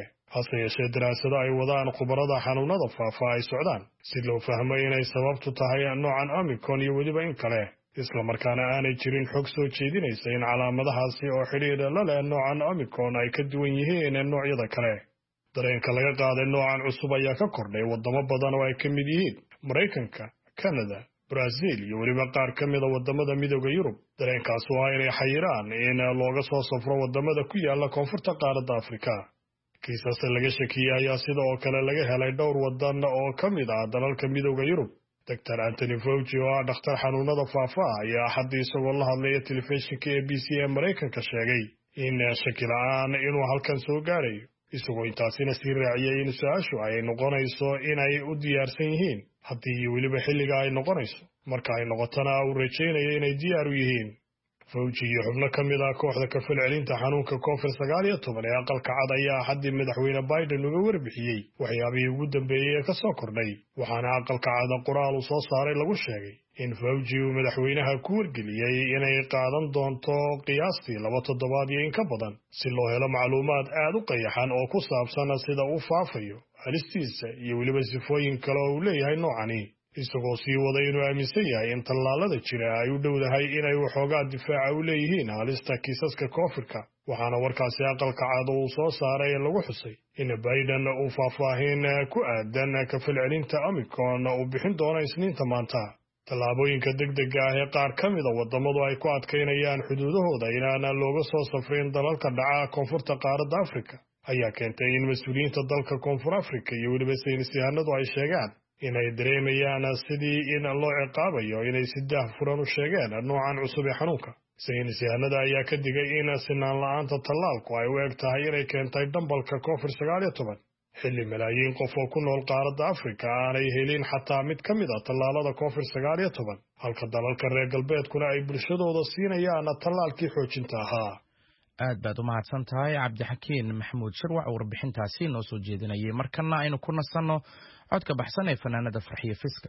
isla markaana aanay jirin xog soo jeedinaysa in calaamadahaasi oo xidhiidh la leh noocan Omicron ay ka duwan yihiin noocyada kale. dareenka laga qaaday noocan cusub ayaa ka kordhay wadamo badan oo ay ka mid yihiin Mareykanka, Canada, Brazil iyo weliba qaar ka mid ah wadamada Midowga Yurub. dareenkaas waa inay xayiraan in looga soo safro wadamada ku yaala koonfurta qaaradda Afrika. kiisas laga shakiyay ayaa sidoo kale laga helay dhowr wadan oo ka mid ah dalalka Midowga Yurub. Dr. Anthony Fauci oo dhakhtar xanuunada faafa ayaa Axaddii isagoo la hadlaya telefishinka ABC ee Mareykanka sheegay in shaki la'aan inuu halkan soo gaarayo, isagoo intaasina sii raaciyay in su-aashu ay noqonayso inay u diyaarsan yihiin haddii iyo weliba xilliga ay noqonayso. marka ay noqotana uu rajaynayo inay diyaar u yihiin. Fauci iyo xubno ka mid ah kooxda ka falcelinta xanuunka COVID-19 ee aqalka cad ayaa Axaddii madaxweyne Biden uga warbixiyey waxyaabihii ugu dambeeyey ee ka soo kordhay, waxaana aqalka cad qoraal uu soo saaray lagu sheegay in Fauci uu madaxweynaha ku wargeliyey inay qaadan doonto qiyaastii 2 toddobaad iyo in ka badan si loo helo macluumaad aad u qayaxan oo ku saabsan sida uu faafayo, halistiisa iyo weliba sifooyin kale oo uu leeyahay noocani, isagoo sii waday inuu aaminsan yahay in tallaalada jira ay u dhowdahay inay waxoogaa difaaca u leeyihiin halista kiisaska koofirka. waxaana warkaasi aqalka cad uu soo saaray lagu xusay in Biden uu faahfaahin ku aadan ka falcelinta Omicron uu bixin doono Isniinta maanta. tallaabooyinka degdega ah ee qaar ka mid ah wadamadu ay ku adkaynayaan xuduudahooda inaan looga soo safrin dalalka dhaca koonfurta qaaradda Afrika ayaa keentay in mas'uuliyiinta dalka Koonfur Afrika iyo weliba saynisyahanadu ay sheegaan inay dareemayaan sidii in loo ciqaabayo inay si daahfuran u sheegeen noocan cusub ee xanuunka. saynisyahanada ayaa ka digay in sinaan la'aanta tallaalku ay u eg tahay inay keentay dambalka COVID-19 xilli malaayiin qof oo ku nool qaaradda Afrika aanay helin xataa mid ka mid ah tallaalada COVID-19, halka dalalka reer galbeedkuna ay bulshadooda siinayaan tallaalkii xoojinta ahaa. aad baad u mahadsan tahay Cabdixakiin Maxamuud Shirwac warbixintaasi noo soo jeedinayay. markana aynu ku nasanno codka baxsan ee fanaanada Farxiyo Fiska.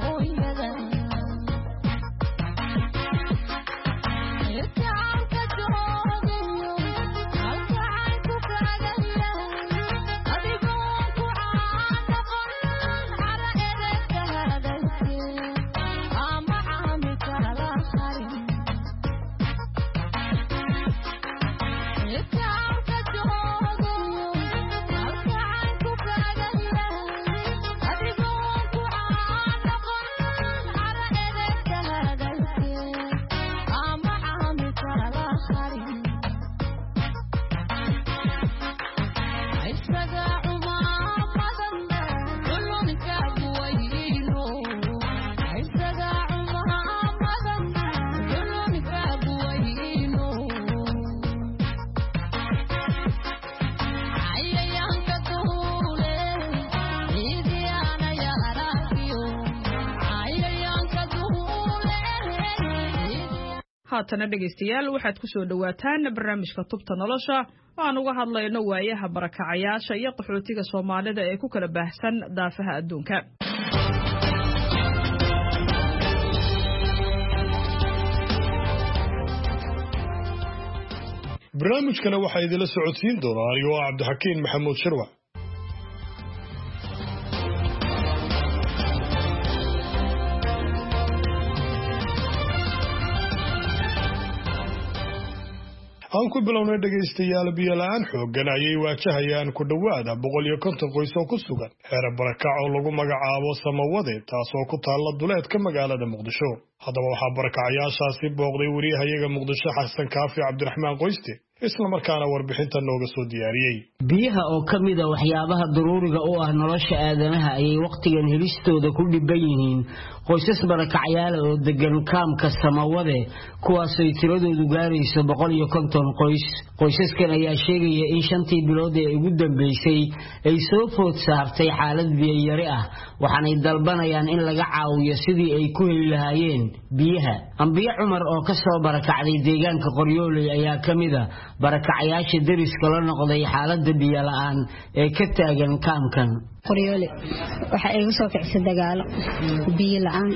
It's haatana dhegaystayaal waxaad ku soo dhawaataan barnaamijka tubta nolosha oo aan uga hadlayno waayaha barakacayaasha iyo qaxootiga Soomaalida ee ku kala baahsan daafaha adduunka. barnaamijkana waxaa idila socodsiin doona anigoo Cabdixakiin Maxamuud Shirwac. aan ku bilownay dhagaystayaal biyo la'aan xooggan ayay waajahayaan ku dhowaada 150 qoys oo ku sugan xeer barakac oo lagu magacaabo Samawade taasoo ku taalla duleedka magaalada Muqdisho. haddaba waxaa barakacayaashaasi booqday wariyahayaga Muqdisho Xasan Kaafi Cabdiraxmaan Qoyste isla markaana warbixinta nooga soo diyaariyay. biyaha oo kamid ah waxyaabaha daruuriga u ah nolosha aadanaha ayay waqtigan helistooda ku dhiban yihiin qoysas barakacayaal oo degan kaamka Samawade kuwaas oo tiradoodu gaarayso 150 qoys. qoysaskan ayaa sheegaya in 5 bilood ee ugu dambeysay ay soo food saartay xaalad biyo yari ah waxaanay dalbanayaan in laga caawiyo sidii ay ku heli lahaayeen biyaha. Ambiya Cumar oo ka soo barakacday deegaanka Qoryooley ayaa kamid ah barakacayaasha deriska la noqday xaaladda biyo la'aan ee ka taagan kaamkan. Qoryooley waxa ay soo kicisa dagaalo biyo la'aan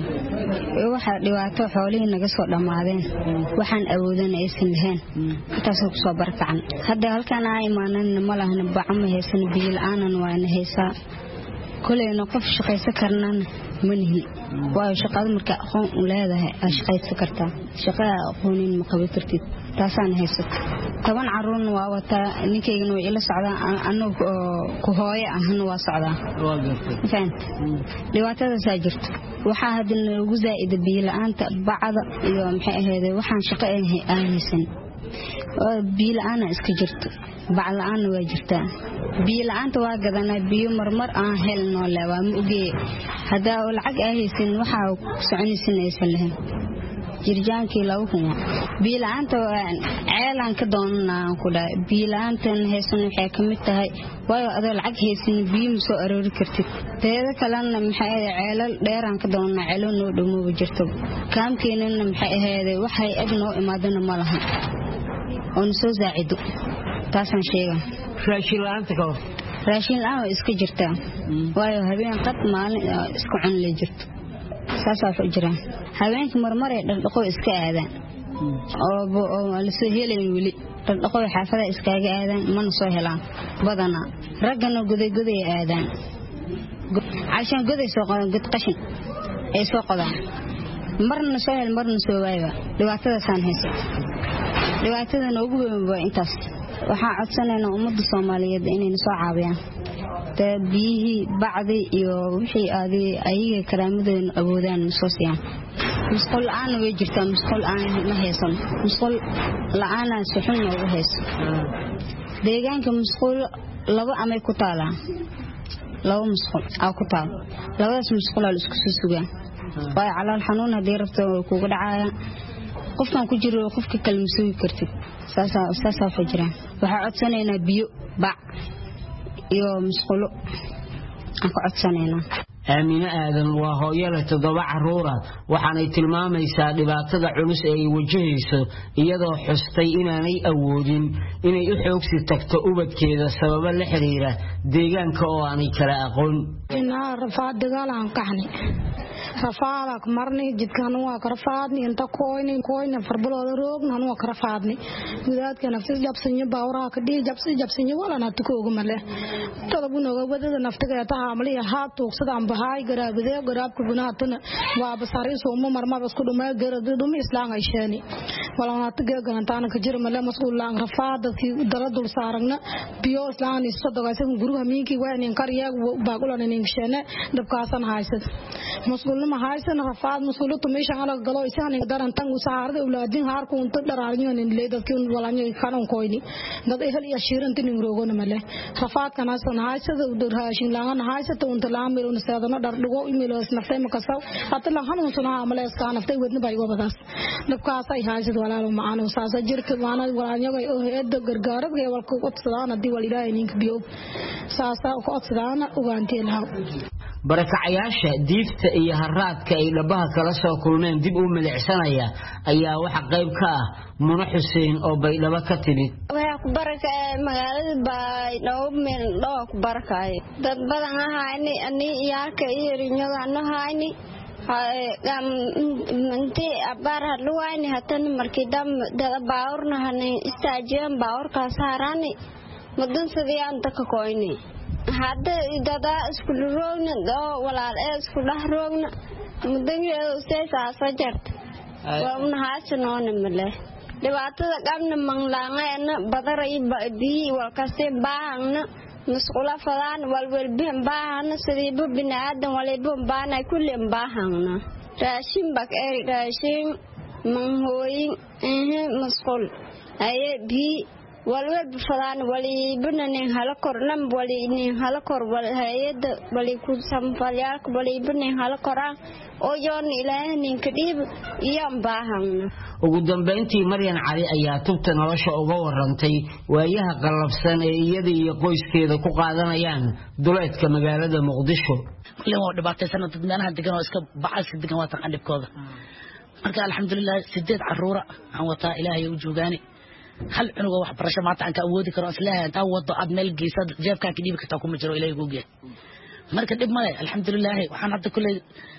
waxa dhibaato xoolaha naga soo dhamaadeen waxaan awoodan aysan lahayn taasoo ku soo barakacan hadda halkan ay imaanaan ma lahan bacmo haysan biyo la'aan waana haysaa kuleena qof shaqaysan karnaan manihi waa shaqada marka aqoon u leedahay shaqaysan kartaa shaqada aqoonin ma qabi kartid taasaan haysto 10 caruurna waa wata ninkeygana way ila socdaan anagu ku hooyo ahna waa socdaa fahant dhibaatada saa jirto waxa hadin ugu zaa'id biyo la'aanta bacda iyo maxay ahayd waxaan shaqo aan haysan biyo la'aan iska jirto bac la'aan waa jirtaa biyo la'aanta waa gadanaa biyo marmar aan helno laba ma oge hada lacag ay haysan waxa soconaysan lahayn jirjaankii lagu kuma biyo la'aanta ceelan ka doonaa ku dhaay biyo la'aantan haysan waxay kamid tahay waayo adoo lacag haysan biyo soo aroori kartid teeda kalena maxay ceelal dheeraan ka doonaa ceelo noo dhamoo jirto kaamkeenana maxay ahayd waxay adnoo imaadana ma laha oo soo zaacido taasan sheega raashin la'aanta ka raashin la'aan iska jirta waayo habeen qad maalin isku cun la jirto saasa ku jira habeenka marmar ay dhaqo iska aadaan oo la soo helayeen wili dhaqo xaafada iskaaga aadaan mana soo helaan badana ragana guday aadaan عشان قد يسوق قد قشن يسوق ذا مرنا سهل مرنا سوايبا لواتدا سان هيس لواتدا نوغو انتاس waxaa codsanayna ummadda Soomaaliyeed inay soo caawiyaan tabiihi bacdi iyo wixii ayaga karaamadooda awoodaan soo siiyaan musqul aan way jirtaa musqul aan ma haysan musqul la'aana suxun oo hayso deegaanka musqul laba amay ku taalaa laba musqul ku taal labadaas musqul la isku sugaan way calaal xanuun hadii rabto kugu dhacaya qofkan ku jiro qofka kalmasuugi kartid saasa fajiraan waxa codsanayna biyo bac iyo musqulo aan ku codsanayna Aamina Aadan waa hooyada 7 caruur ah waxaanay tilmaamaysaa dhibaatada culus ee ay wajahayso iyadoo xustay inaanay awoodin inay u xoogsi tagto ubadkeeda sabab la xiriira deegaanka oo aanay kala aqoon inaa rafaad dagaalan kaxni rafaad marni jidkan waa karfaadni inta kooyni farbalooda roogna waa karfaadni gudaadka naftis jabsanyo baawraa ka dhii jabsanyo wala na tukooga male tadabunooga wadada naftiga taa amaliya haa tuugsada bahay garaabade garaabku gunaatuna waa basari soo marmar isku dhumay garadu dhum islaan ay sheeni wala na taga gantaan ka jir male mas'uul laan rafaad fi daradul saaragna biyo islaan is sodogaysan guruha miinki waan kariya baaqulan in sheene dabkaasan haysad mas'uul ma haysan rafaad mas'uulatu meesha ala galo isaan daran tan usaarada ulaadin haar ku unta daraarnyo in leedadkii walaanyo kanon koyni dad ehel iyo shiirantin roogona male rafaad kana san haysada u daraashin laan haysata unta laamir sadana dhardhigo emails naftay ma kasaw hata la hanuunsana amalees ka naftay wadna bay wabadaas dabkaas ay haysid walaalo maano saasa jirka waana walaanyaga oo heeda gargaarada walku codsadaan hadii walilaahay ninka biyo saasa ku codsadaan ugaantii lahaa barakacayaasha diifta iyo haraadka ay dhabaha kala soo kulmeen dib u milicsanaya ayaa waxa qayb ka ah Muna Xuseen oo Baydhabo ka timid waxa ku barakay magaalada Baydhabo meel dhoo ku barakay dad badan ahayni ani iyaka iyo rinyada ahayni intii abaar hadluwayni hatan markii dad baawrna hanay istaajiyaan baawrka saarani mudan sidiyaan dadka koyni hadda dada isku roogna oo walaal isku dhaxroogna mudan yeedo seesaasa jart waa una haasanoona male dhibaatada qabna manglaangayna badaray bii walkasee baahna مسؤولة فلان والبهم باهنا سريب بنادم والبهم بانا كل باهنا راشين بك راشين منهوين مسؤول أي بي والبهم فلان والبنا نهالكور نم والبنا نهالكور والهيد والكون سامفالياك والبنا نهالكوران أوجون إلهي نكذب يوم باهنا ugu dambeyntii Maryan Cali ayaa tubta nolosha uga warantay waayaha qalabsan ee iyada iyo qoyskeeda ku qaadanayaan duleedka magaalada Muqdisho lama dhibaataysan dad meelaha degan oo iska bacayska degan waa taqaan dhibkooda marka alxamdulillah 8 caruura aan wataa Ilaahay u joogaani hal cunuga wax barasho maanta aan ka awoodi karo islaahay inta wado ad meel geesad jeebka ka dhibi kartaa kuma jiro Ilaahay googiye marka dib ma alxamdulillah waxaan hadda kulay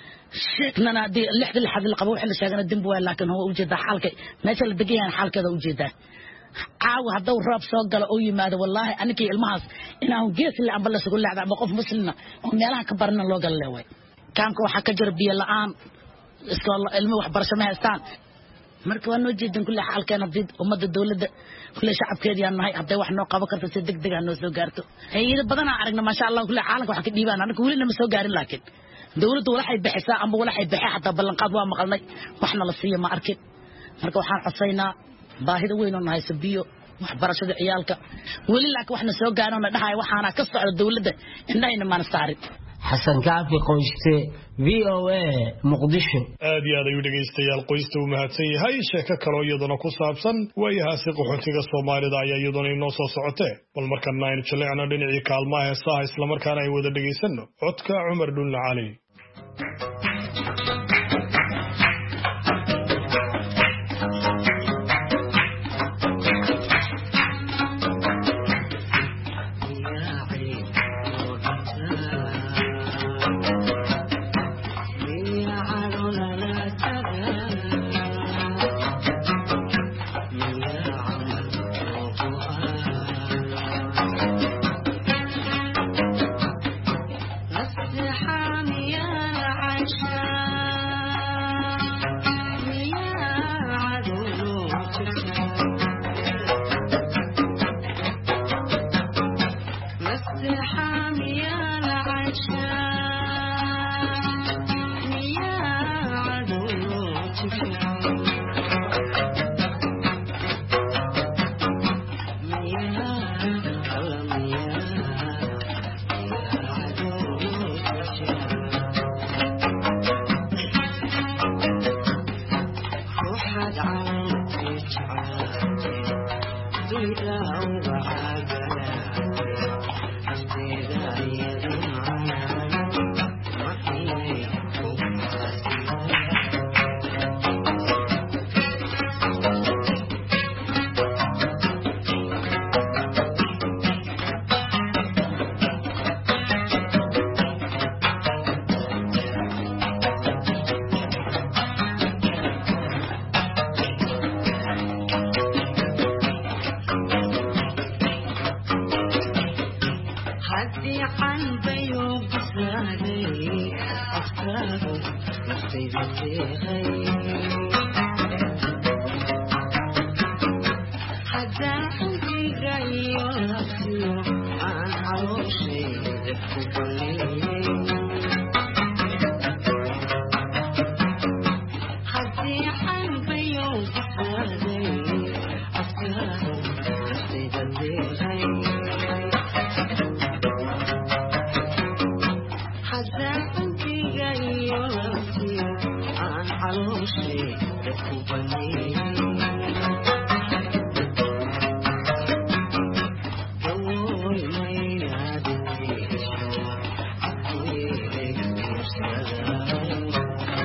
شكلنا دي اللحد اللي حد القبو حل شاقنا الدنبو لكن هو وجد حالك ما شاء الله دقيقة حالك هذا وجده عاو هذا الراب سوق قال أوي ماذا والله أنا كي المعص إنه جيس اللي عم بلش يقول لعب بقف مسلنا وميلها كبرنا اللي قال له وين كان كوا حكى جربي الآن اسكال الموح برشة ما يستان مركب إنه جدا كل حال كان ضد ومد الدولة كل شعب كذي أنا هاي حتى واحد نوقف كرت تصدق دق عنه سوق قارته هي بدنا عرقنا ما شاء الله كل حالك وحكي ديبان أنا كلنا مسوق قارن لكن دولته ولا حد بحساب أم ولا حد بحي حتى بلنقاد وما قلنا وإحنا للصيام ما أركب مركب وحنا حصينا باهد وين إنه هيسبيه وحبرش عيالك ولله وإحنا سوق قارن ونحاي وحنا كسر على الدولة ده إننا ما نستعرض حسن كافي قويسته VOA مقدشو aad iyo aad ayuu dhageystayaal qoysta u mahadsan yahay sheeko kale oo iyadana ku saabsan waayahaasi qaxootiga Soomaalida ayaa iyaduna inoo soo socotay bal markana aynu jaleecno dhinacii kaalmaha heesaha isla markaana ay wada dhageysano codka Cumar Dhulle Cali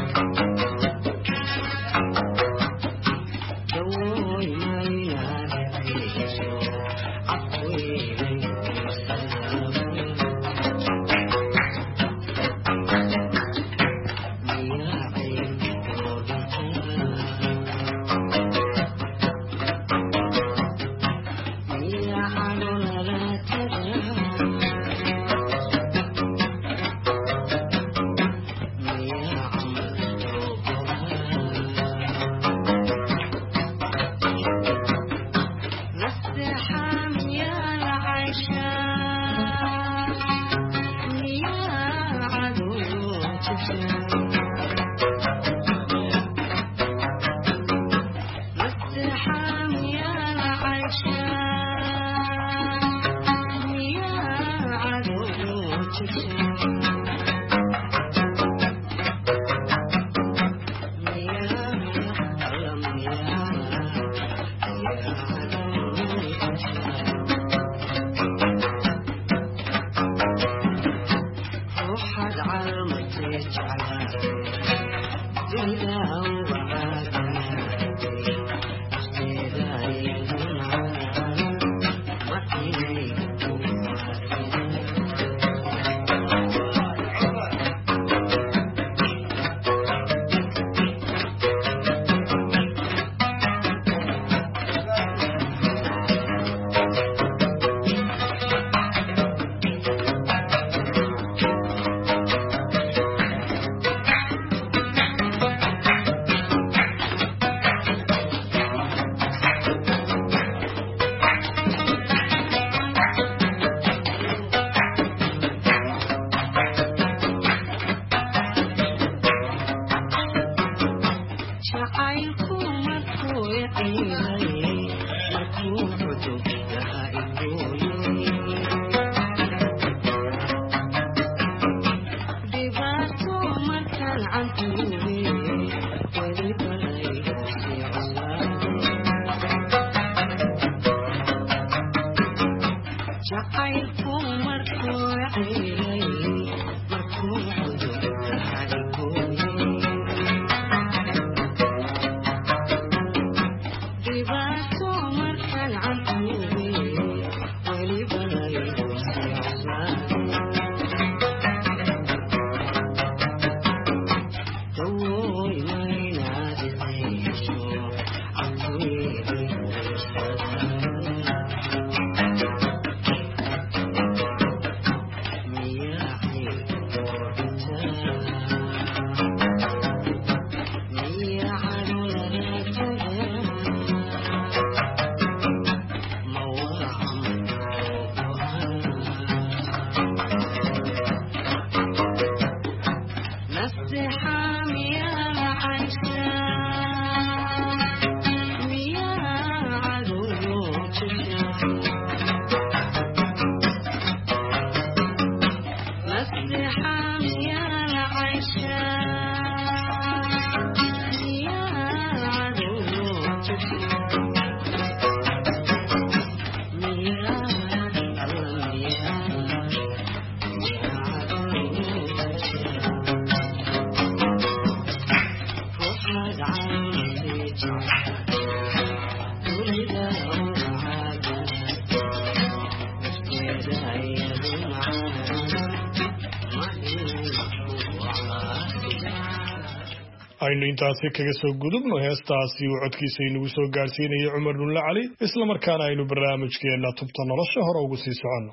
aynu intaasi kaga soo gudubno heestaasi uu codkiisa inagu soo gaarsiinayay Cumar Nulle Cali isla markaana aynu barnaamijkeena tubta nolosha hore ugu sii soconno.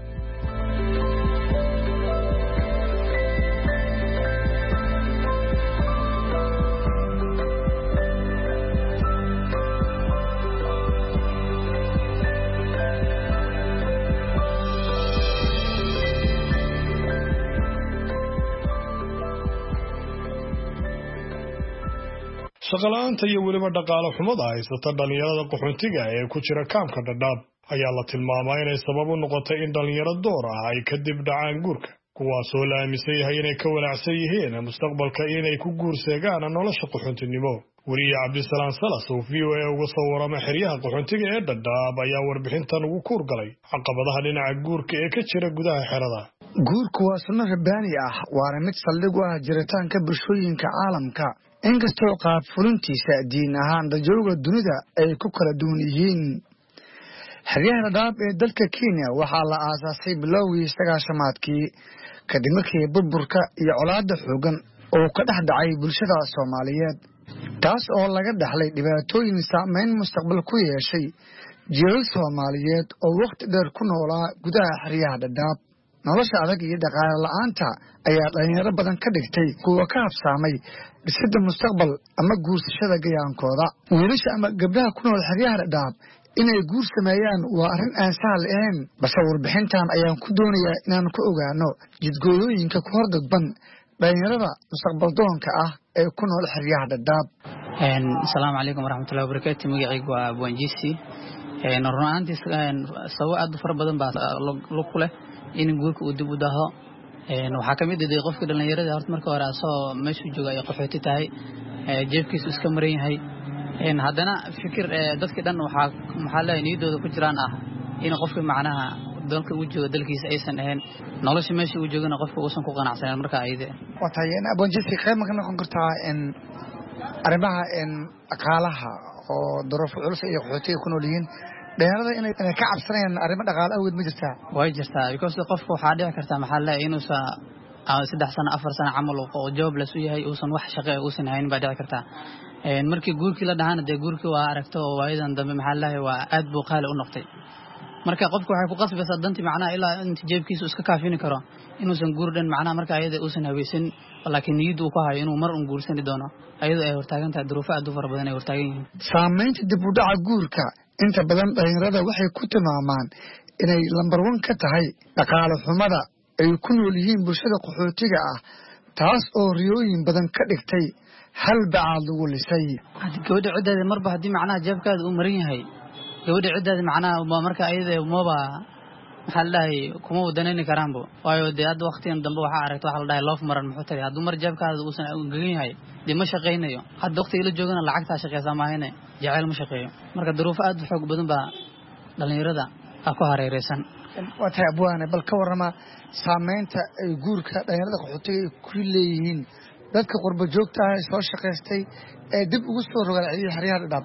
shaqalaanta iyo weliba dhaqaale xumada haysata dhalinyarada qaxoontiga ee ku jira kaamka Dadaab ayaa la tilmaamay inay sabab u noqotay in dhalinyaro door ah ay ka dib dhacaan guurka kuwaas oo la aaminsan yahay inay ka walaacsan yihiin mustaqbalka inay ku guurseegaan nolosha qaxoontinimo. wariye Cabdisalaam Salas oo VOA uga soo waramay xeryaha qaxoontiga ee Dadaab ayaa warbixintan ugu kuurgalay caqabadaha dhinaca guurka ee ka jira gudaha xerada. guurku waa sunno rabbaani ah waana mid saldhig u ah jiritaanka bulshooyinka caalamka inkastoo qaab fulintiisa diin ahaan dadjooga dunida ay ku kala duwan yihiin. xeryaha dhadhaab ee dalka Kenya waxaa la aasaasay bilowgii 90-maadkii kadib markii burburka iyo colaadda xooggan oo ka dhex dhacay bulshada Soomaaliyeed, taas oo laga dhaxlay dhibaatooyin saameyn mustaqbal ku yeeshay jiilal Soomaaliyeed oo waqti dheer ku noolaa gudaha xeryaha dhadhaab. nolosha adag iyo dhaqaale la'aanta ayaa dhalinyaro badan ka dhigtay kuwa ka habsaamay dhisidda mustaqbal ama guursashada gayaankooda. wiilasha ama gabdhaha ku nool xeryaha dhadhaab inay guur sameeyaan waa arrin aan sahal ahayn, balse warbixintan ayaan ku doonayaa inaan ku ogaano jidgooyooyinka ku hor dadban dhalinyarada mustaqbal doonka ah ee ku nool xeryaha dhadhaab. Asalaamu calaykum waraxmatullahi wabarakaatu. magacaygu waa Abwanjisi. run ahaantii sabab aad u fara badan baa ku leh in guurka uu dib u daho. waxaa ka mid ah qofka dhalinyarada horta marka hore asoo meesha jooga ay qaxooti tahay, jeebkiisu iska maran yahay, haddana fikir dadka dhan maxaa leeyahay niyadooda ku jiraan ah in qofka macnaha dalka uu joogo dalkiisa aysan ahayn, nolosha meesha uu joogana qofka uusan ku qanacsaneyn. marka ayde waa tahay Abwanjisi qayb ma ka noqon kartaa arrimaha dhaqaalaha oo duruufo culus iyo qaxootiga ku nool yihiin dhalinyarada inay ka cabsanayaan arrimo dhaqaale awgeed ma jirtaa? way jirtaa, because qofka waxaa dhici karta maxaa leeyahay inuusan 3 sano 4 sano camal oo jobless u yahay, uusan wax shaqo uusan hayn baa dhici karta. markii guurkii la dhahaana dee guurkii waa aragto oo waayadan dambe maxaa leeyahay waa aad buu qaali u noqday. marka qofku waxay ku qasbaysaa dantii macnaha ilaa inta jeebkiisu iska kaafini karo inuusan guur dhan macnaha marka ayada uusan haweysan, laakiin niyaddu uu ku hayo inuu mar guursani doono ayadoo ay hortaagan tahay duruufo aad u fara badan ay hortaagan yihiin. saamaynta dib u dhaca guurka inta badan dhalinyarada waxay ku tilmaamaan inay lambar 1 ka tahay dhaqaale xumada ay ku nool yihiin bulshada qaxootiga ah, taas oo riyooyin badan ka dhigtay hal bacaad lagu lisay. gabadha ciddeeda marba haddii macnaha jeebkaada uu maran yahay, gabadha ciddeeda macnaha marka ayada maba maxaa la dhahay kuma wadanayni karaanbo, waayo dee hadda waqtigan dambe waxaa aragta waxa la dhahay loof maran muxuu tagay hadduu mar jeebkaada uusan gegan yahay dee ma shaqaynayo. hadda waqtiga la joogana lacagtaa shaqeysaa maahane jacayl ma shaqeeyo. marka duruufo aad u xoog badan baa dhalinyarada ku hareereysan. waa tahay Abwaane, bal ka warrama saamaynta ay guurka dhalinyarada qaxootiga ay ku leeyihiin dadka qurba joogta ah ee soo shaqaystay ee dib ugu soo rogalciyay xeryaha dhadhaab.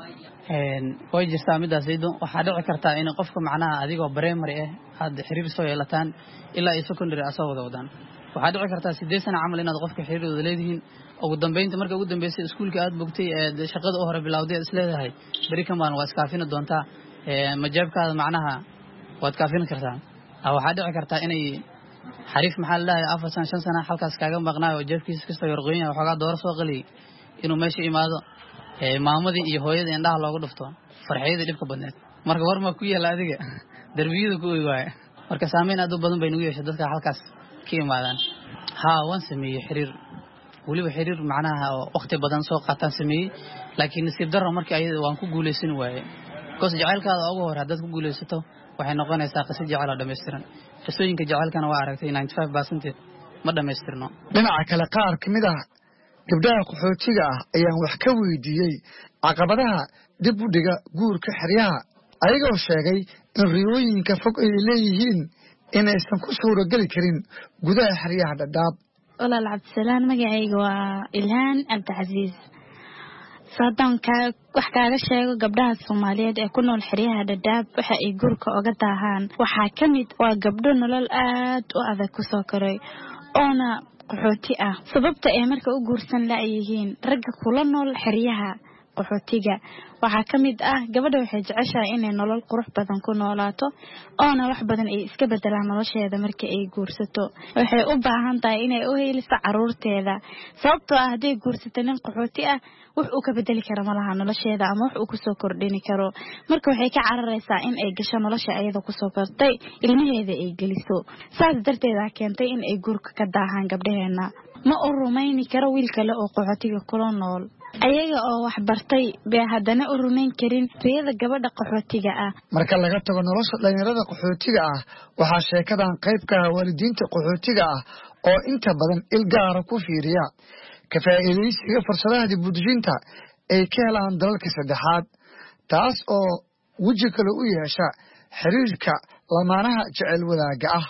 way jirtaa midaas iyadu waxaa dhici kartaa in qofka macnaha adigoo primary aad xiriir soo yeelataan ilaa iyo secondary asoo wadaan. waxaa dhici kartaa 8 sano camal inaad qofka xiriir wada leedihiin, ugu dambeynta marka ugu dambeysay iskuulka aad bogtay ee shaqada u hore bilowday is leedahay bari kamaan waa iskaafina doontaa, majaabkaada macnaha waad kaafin kartaa. waxaa dhici kartaa inay xariif maxaa la dhahay 4 sano 5 sano halkaas kaaga maqnaayo jeebkiisa kasta yarqooyin waxoogaa door soo qali inuu meesha imaado, maamadii iyo hooyadii indhaha loogu dhufto farxiyada dhibka badneed. marka war ma ku yaala adiga darbiyada ku waay. marka saameyn aad u badan bay nagu yeeshay dadka halkaas ka imaadaan. waan sameeyay xiriir, waliba xiriir macnaha waqti badan soo qaataan sameeyay, laakiin nasiib darro markii ayada waan ku guuleysan waayay. because jacaylkaada ugu hor haddaad ku guuleysato waxay noqonaysaa qiso jacayl oo dhammaystiran. qisooyinka jacaylkana waa aragtay 95% ma dhammaystirno. dhinaca kale qaar ka mid ah gabdhaha qaxootiga ah ayaan wax ka weydiiyey caqabadaha dib u dhiga guurka xeryaha, ayagoo sheegay in riyooyinka fog ay leeyihiin inaysan ku suurogeli karin gudaha xeryaha dhadhaab. walaal Cabdisalaan, magacayga waa Ilhaan Cabdicasiis. haddaan wax kaaga sheego gabdhaha Soomaaliyeed ee ku nool xeryaha dhadhaab waxa ay guurka uga daahaan waxaa ka mid waa gabdho nolol aad u adag ku soo koray oona qaxooti ah. sababta ay marka u guursan la yihiin ragga kula nool xeryaha qaxootiga waxaa ka mid ah gabadha waxay jeceshahay inay nolol qurux badan ku noolaato oona wax badan ay iska bedelaan nolosheeda marka ay guursato. waxay u baahan tahay inay u heliso caruurteeda, sababtoo ah hadday guursato nin qaxooti ah wax uu ka bedeli karo malaha nolosheeda ama wax uu ku soo kordhini karo. marka waxay ka cararaysaa in ay gasho nolosha ayada ku soo kortay ilmaheeda ay geliso. saas darteed keentay in ay guurka ka daahaan gabdhaheena. ma u rumayni karo wiil kale oo qaxootiga kula nool ayaga oo wax bartay bay haddana u rumayn karin riyada gabadha qaxootiga ah. marka laga tago nolosha dhalinyarada qaxootiga ah, waxaa sheekadan qayb ka ah waalidiinta qaxootiga ah oo inta badan il gaara ku fiiriya ka faa'iidaysiga fursadaha dib u dejinta ay ka helaan dalalka saddexaad, taas oo weji kale u yeesha xiriirka lamaanaha jecel wadaaga ah.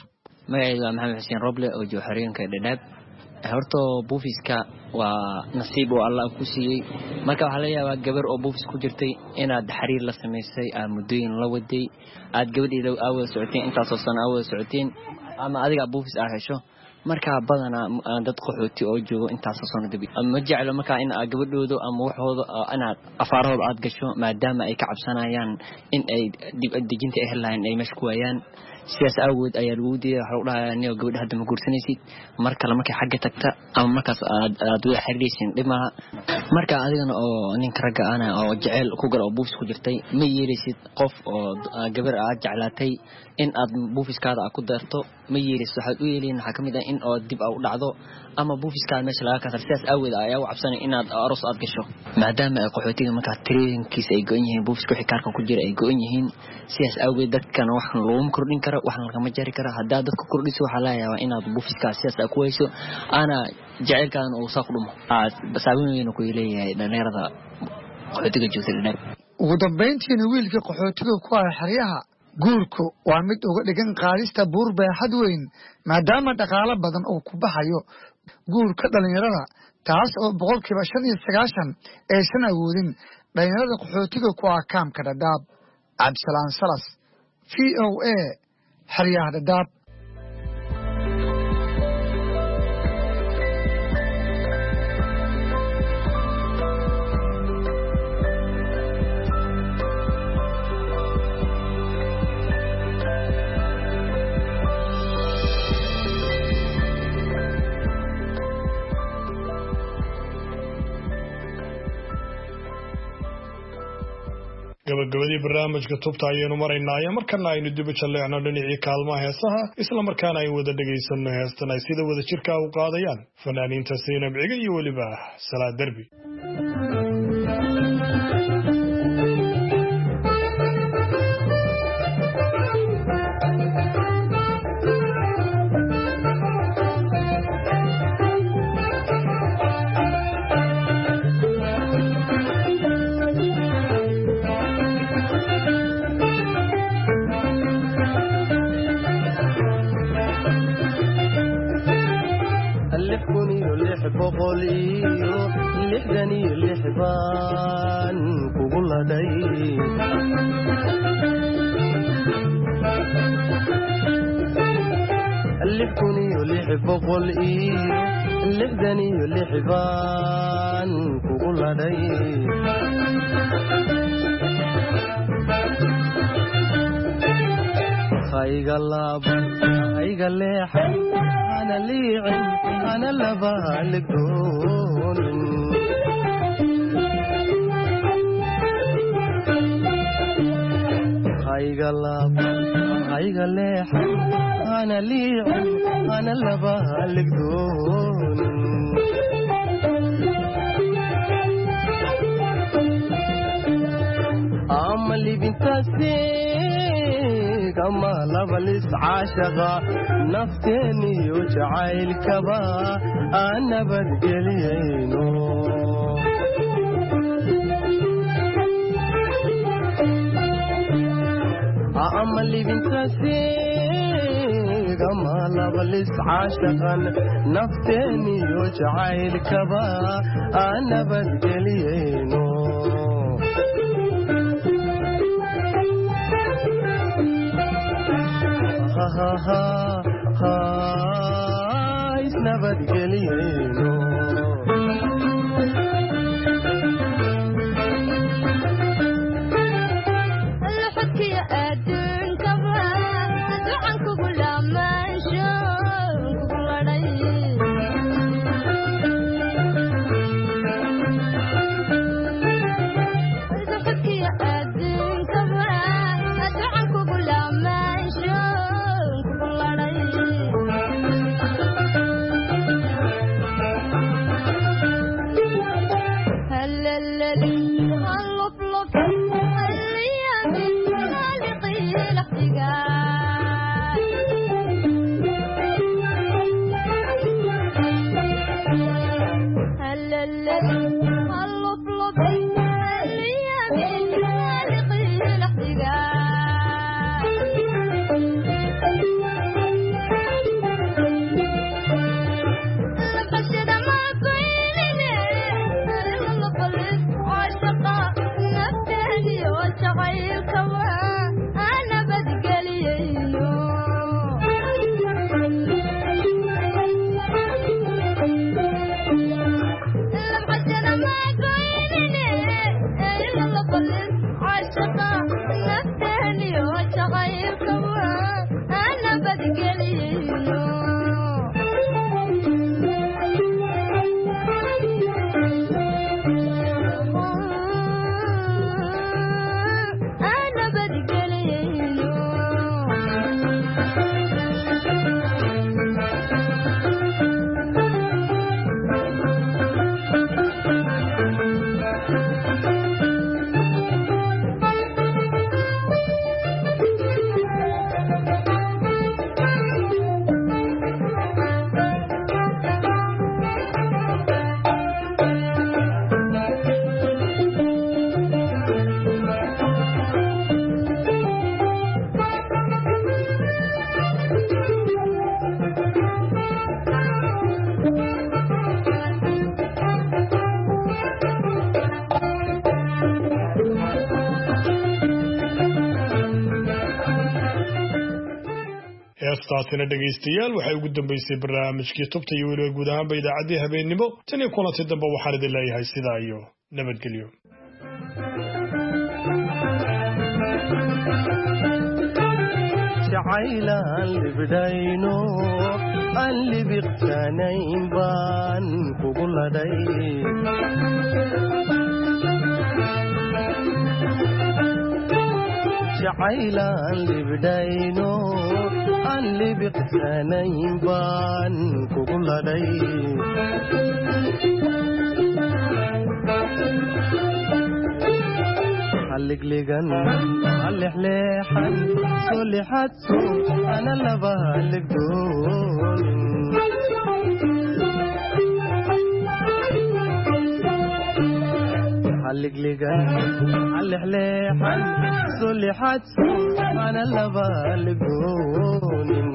magacayga maxamed xuseen roble oo jooga xerooyinka dhadhaab horta buufiska waa nasiib oo Allah ku siiyey marka waxa la yaabaa gabar oo buufis ku jirtay inaad xariir la sameysay aad mudooyin la waday aad gabadheeda aawada socoteen intaas oo sano aawada socoteen ama adiga buufis ah hesho marka badana dad qaxooti oo joogo intaas oo sano dabi ama jeclo marka in gabadhooda ama waxooda inaad afaarooda aad gasho maadaama ay ka cabsanayaan in ay dib dejinta ay helaan ay meesh ku waayaan siyaas awood ayaa lagu diiday waxa uu dhahay inuu gabadha hadda ma guursanaysid marka lama ka xagga tagta ama markaas aad wada xiriiraysin dhimaha marka adigana oo ninka ragga ana oo jecel ku gal oo buufis ku jirtay ma yeelaysid qof oo gabar aad jeclaatay in aad buufiskaada ku darto ma yeelaysid waxaad u yeeleen waxa kamid ah in oo dib u dhacdo ama buufiskaada meesha laga kasar siyaas awood ayaa u cabsanay inaad aroos aad gasho maadaama ay qaxootiga marka trainkiisa ay go'an yihiin buufiska wixii kaarka ku jira ay go'an yihiin siyaas awood dadkana wax loo kordhin karo waxaan laga jari kara hadaa dadku kordhiso waxa la yaabaa inaad buufiska siyaas ku hayso ana jaceelkan oo saaq dhumo basaawinayna ku leeyahay dhalinyarada qaxootiga joogta ugu dambeyntiina wiilka qaxootiga ku ah xeryaha guurku waa mid uga dhigan qaadista buur baaxad weyn maadaama dhaqaale badan uu ku baxayo guurka dhalinyarada taas oo 95% aysan awoodin dhalinyarada qaxootiga ku ah kaamka Dadaab Absalaan Salas VOA xeryaha Dadaab gabagabadii barnaamijka tubta ayaynu maraynaa markana aynu dib u jaleecno dhinacii kaalmaha heesaha isla markaana ay wada dhagaysanno heestan ay sida wada jirka u qaadayaan fanaaniinta Zainab Ciga iyo waliba Salaad Darbi لحدني اللحبان كقول داي اللحكني اللحب قولي لحدني اللحبان كقول داي خايق اللاب خايق اللحن أنا ليعن أنا لبالك دون خايق اللاب خايق اللحن أنا ليعن أنا لبالك دون أما اللي بنتسي كما لبلس عاشقا نفتني وجعيل كبا أنا بدقلينو أما اللي بنتسي كما لبلس عاشقا نفتني وجعيل كبا أنا بدقلينو ha ha ha isnabad geliyeyno alxadkiya adduunkaba ducan kugu lamaasho kugu ladhay alxadkiya adduunkaba ducan kugu lamaasho heestaasina dhegaystayaal waxay ugu dambeysay barnaamijkii tubta iyo weliba guud ahaanba idaacaddii habeennimo tan iyo kulanti dambe waxaan idin leeyahay sidaa iyo nabadgelyo jacaylaan libdhayno aan libiqsanayn baan kugu ladhay jacaylaan libdhayno aan libiqsanayn baan kugu ladhay halliglegan hallexleexan soo lixadso ana laba halligdoonin halliglegan hallexleexan soo lixadso ana laba halligdoonin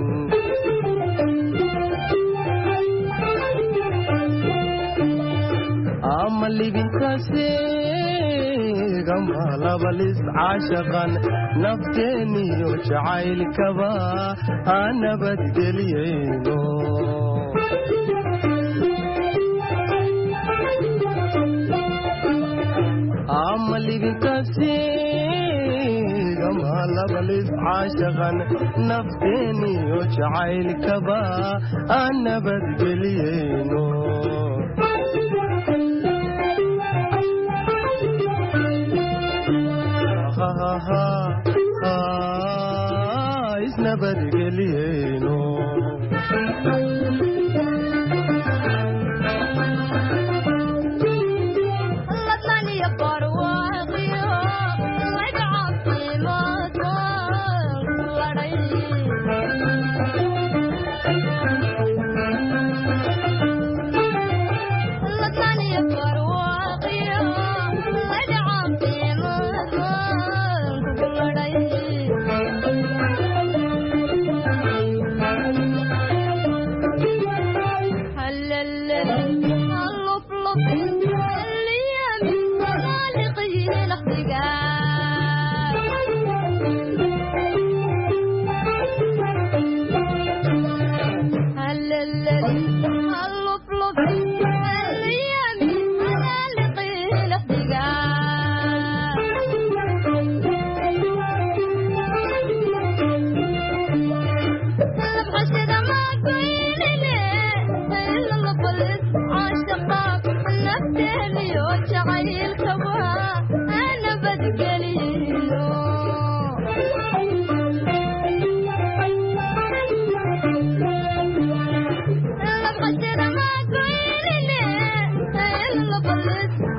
ama libintaase gama labalis caashaqan nafteeniyo jacaylkaba aan nabadgeliyeyno ama libintaasi gama labalis caashaqan nafteeniyo jacaylkaba aan nabadgeliyeyno isnabadgeliyeyno Let's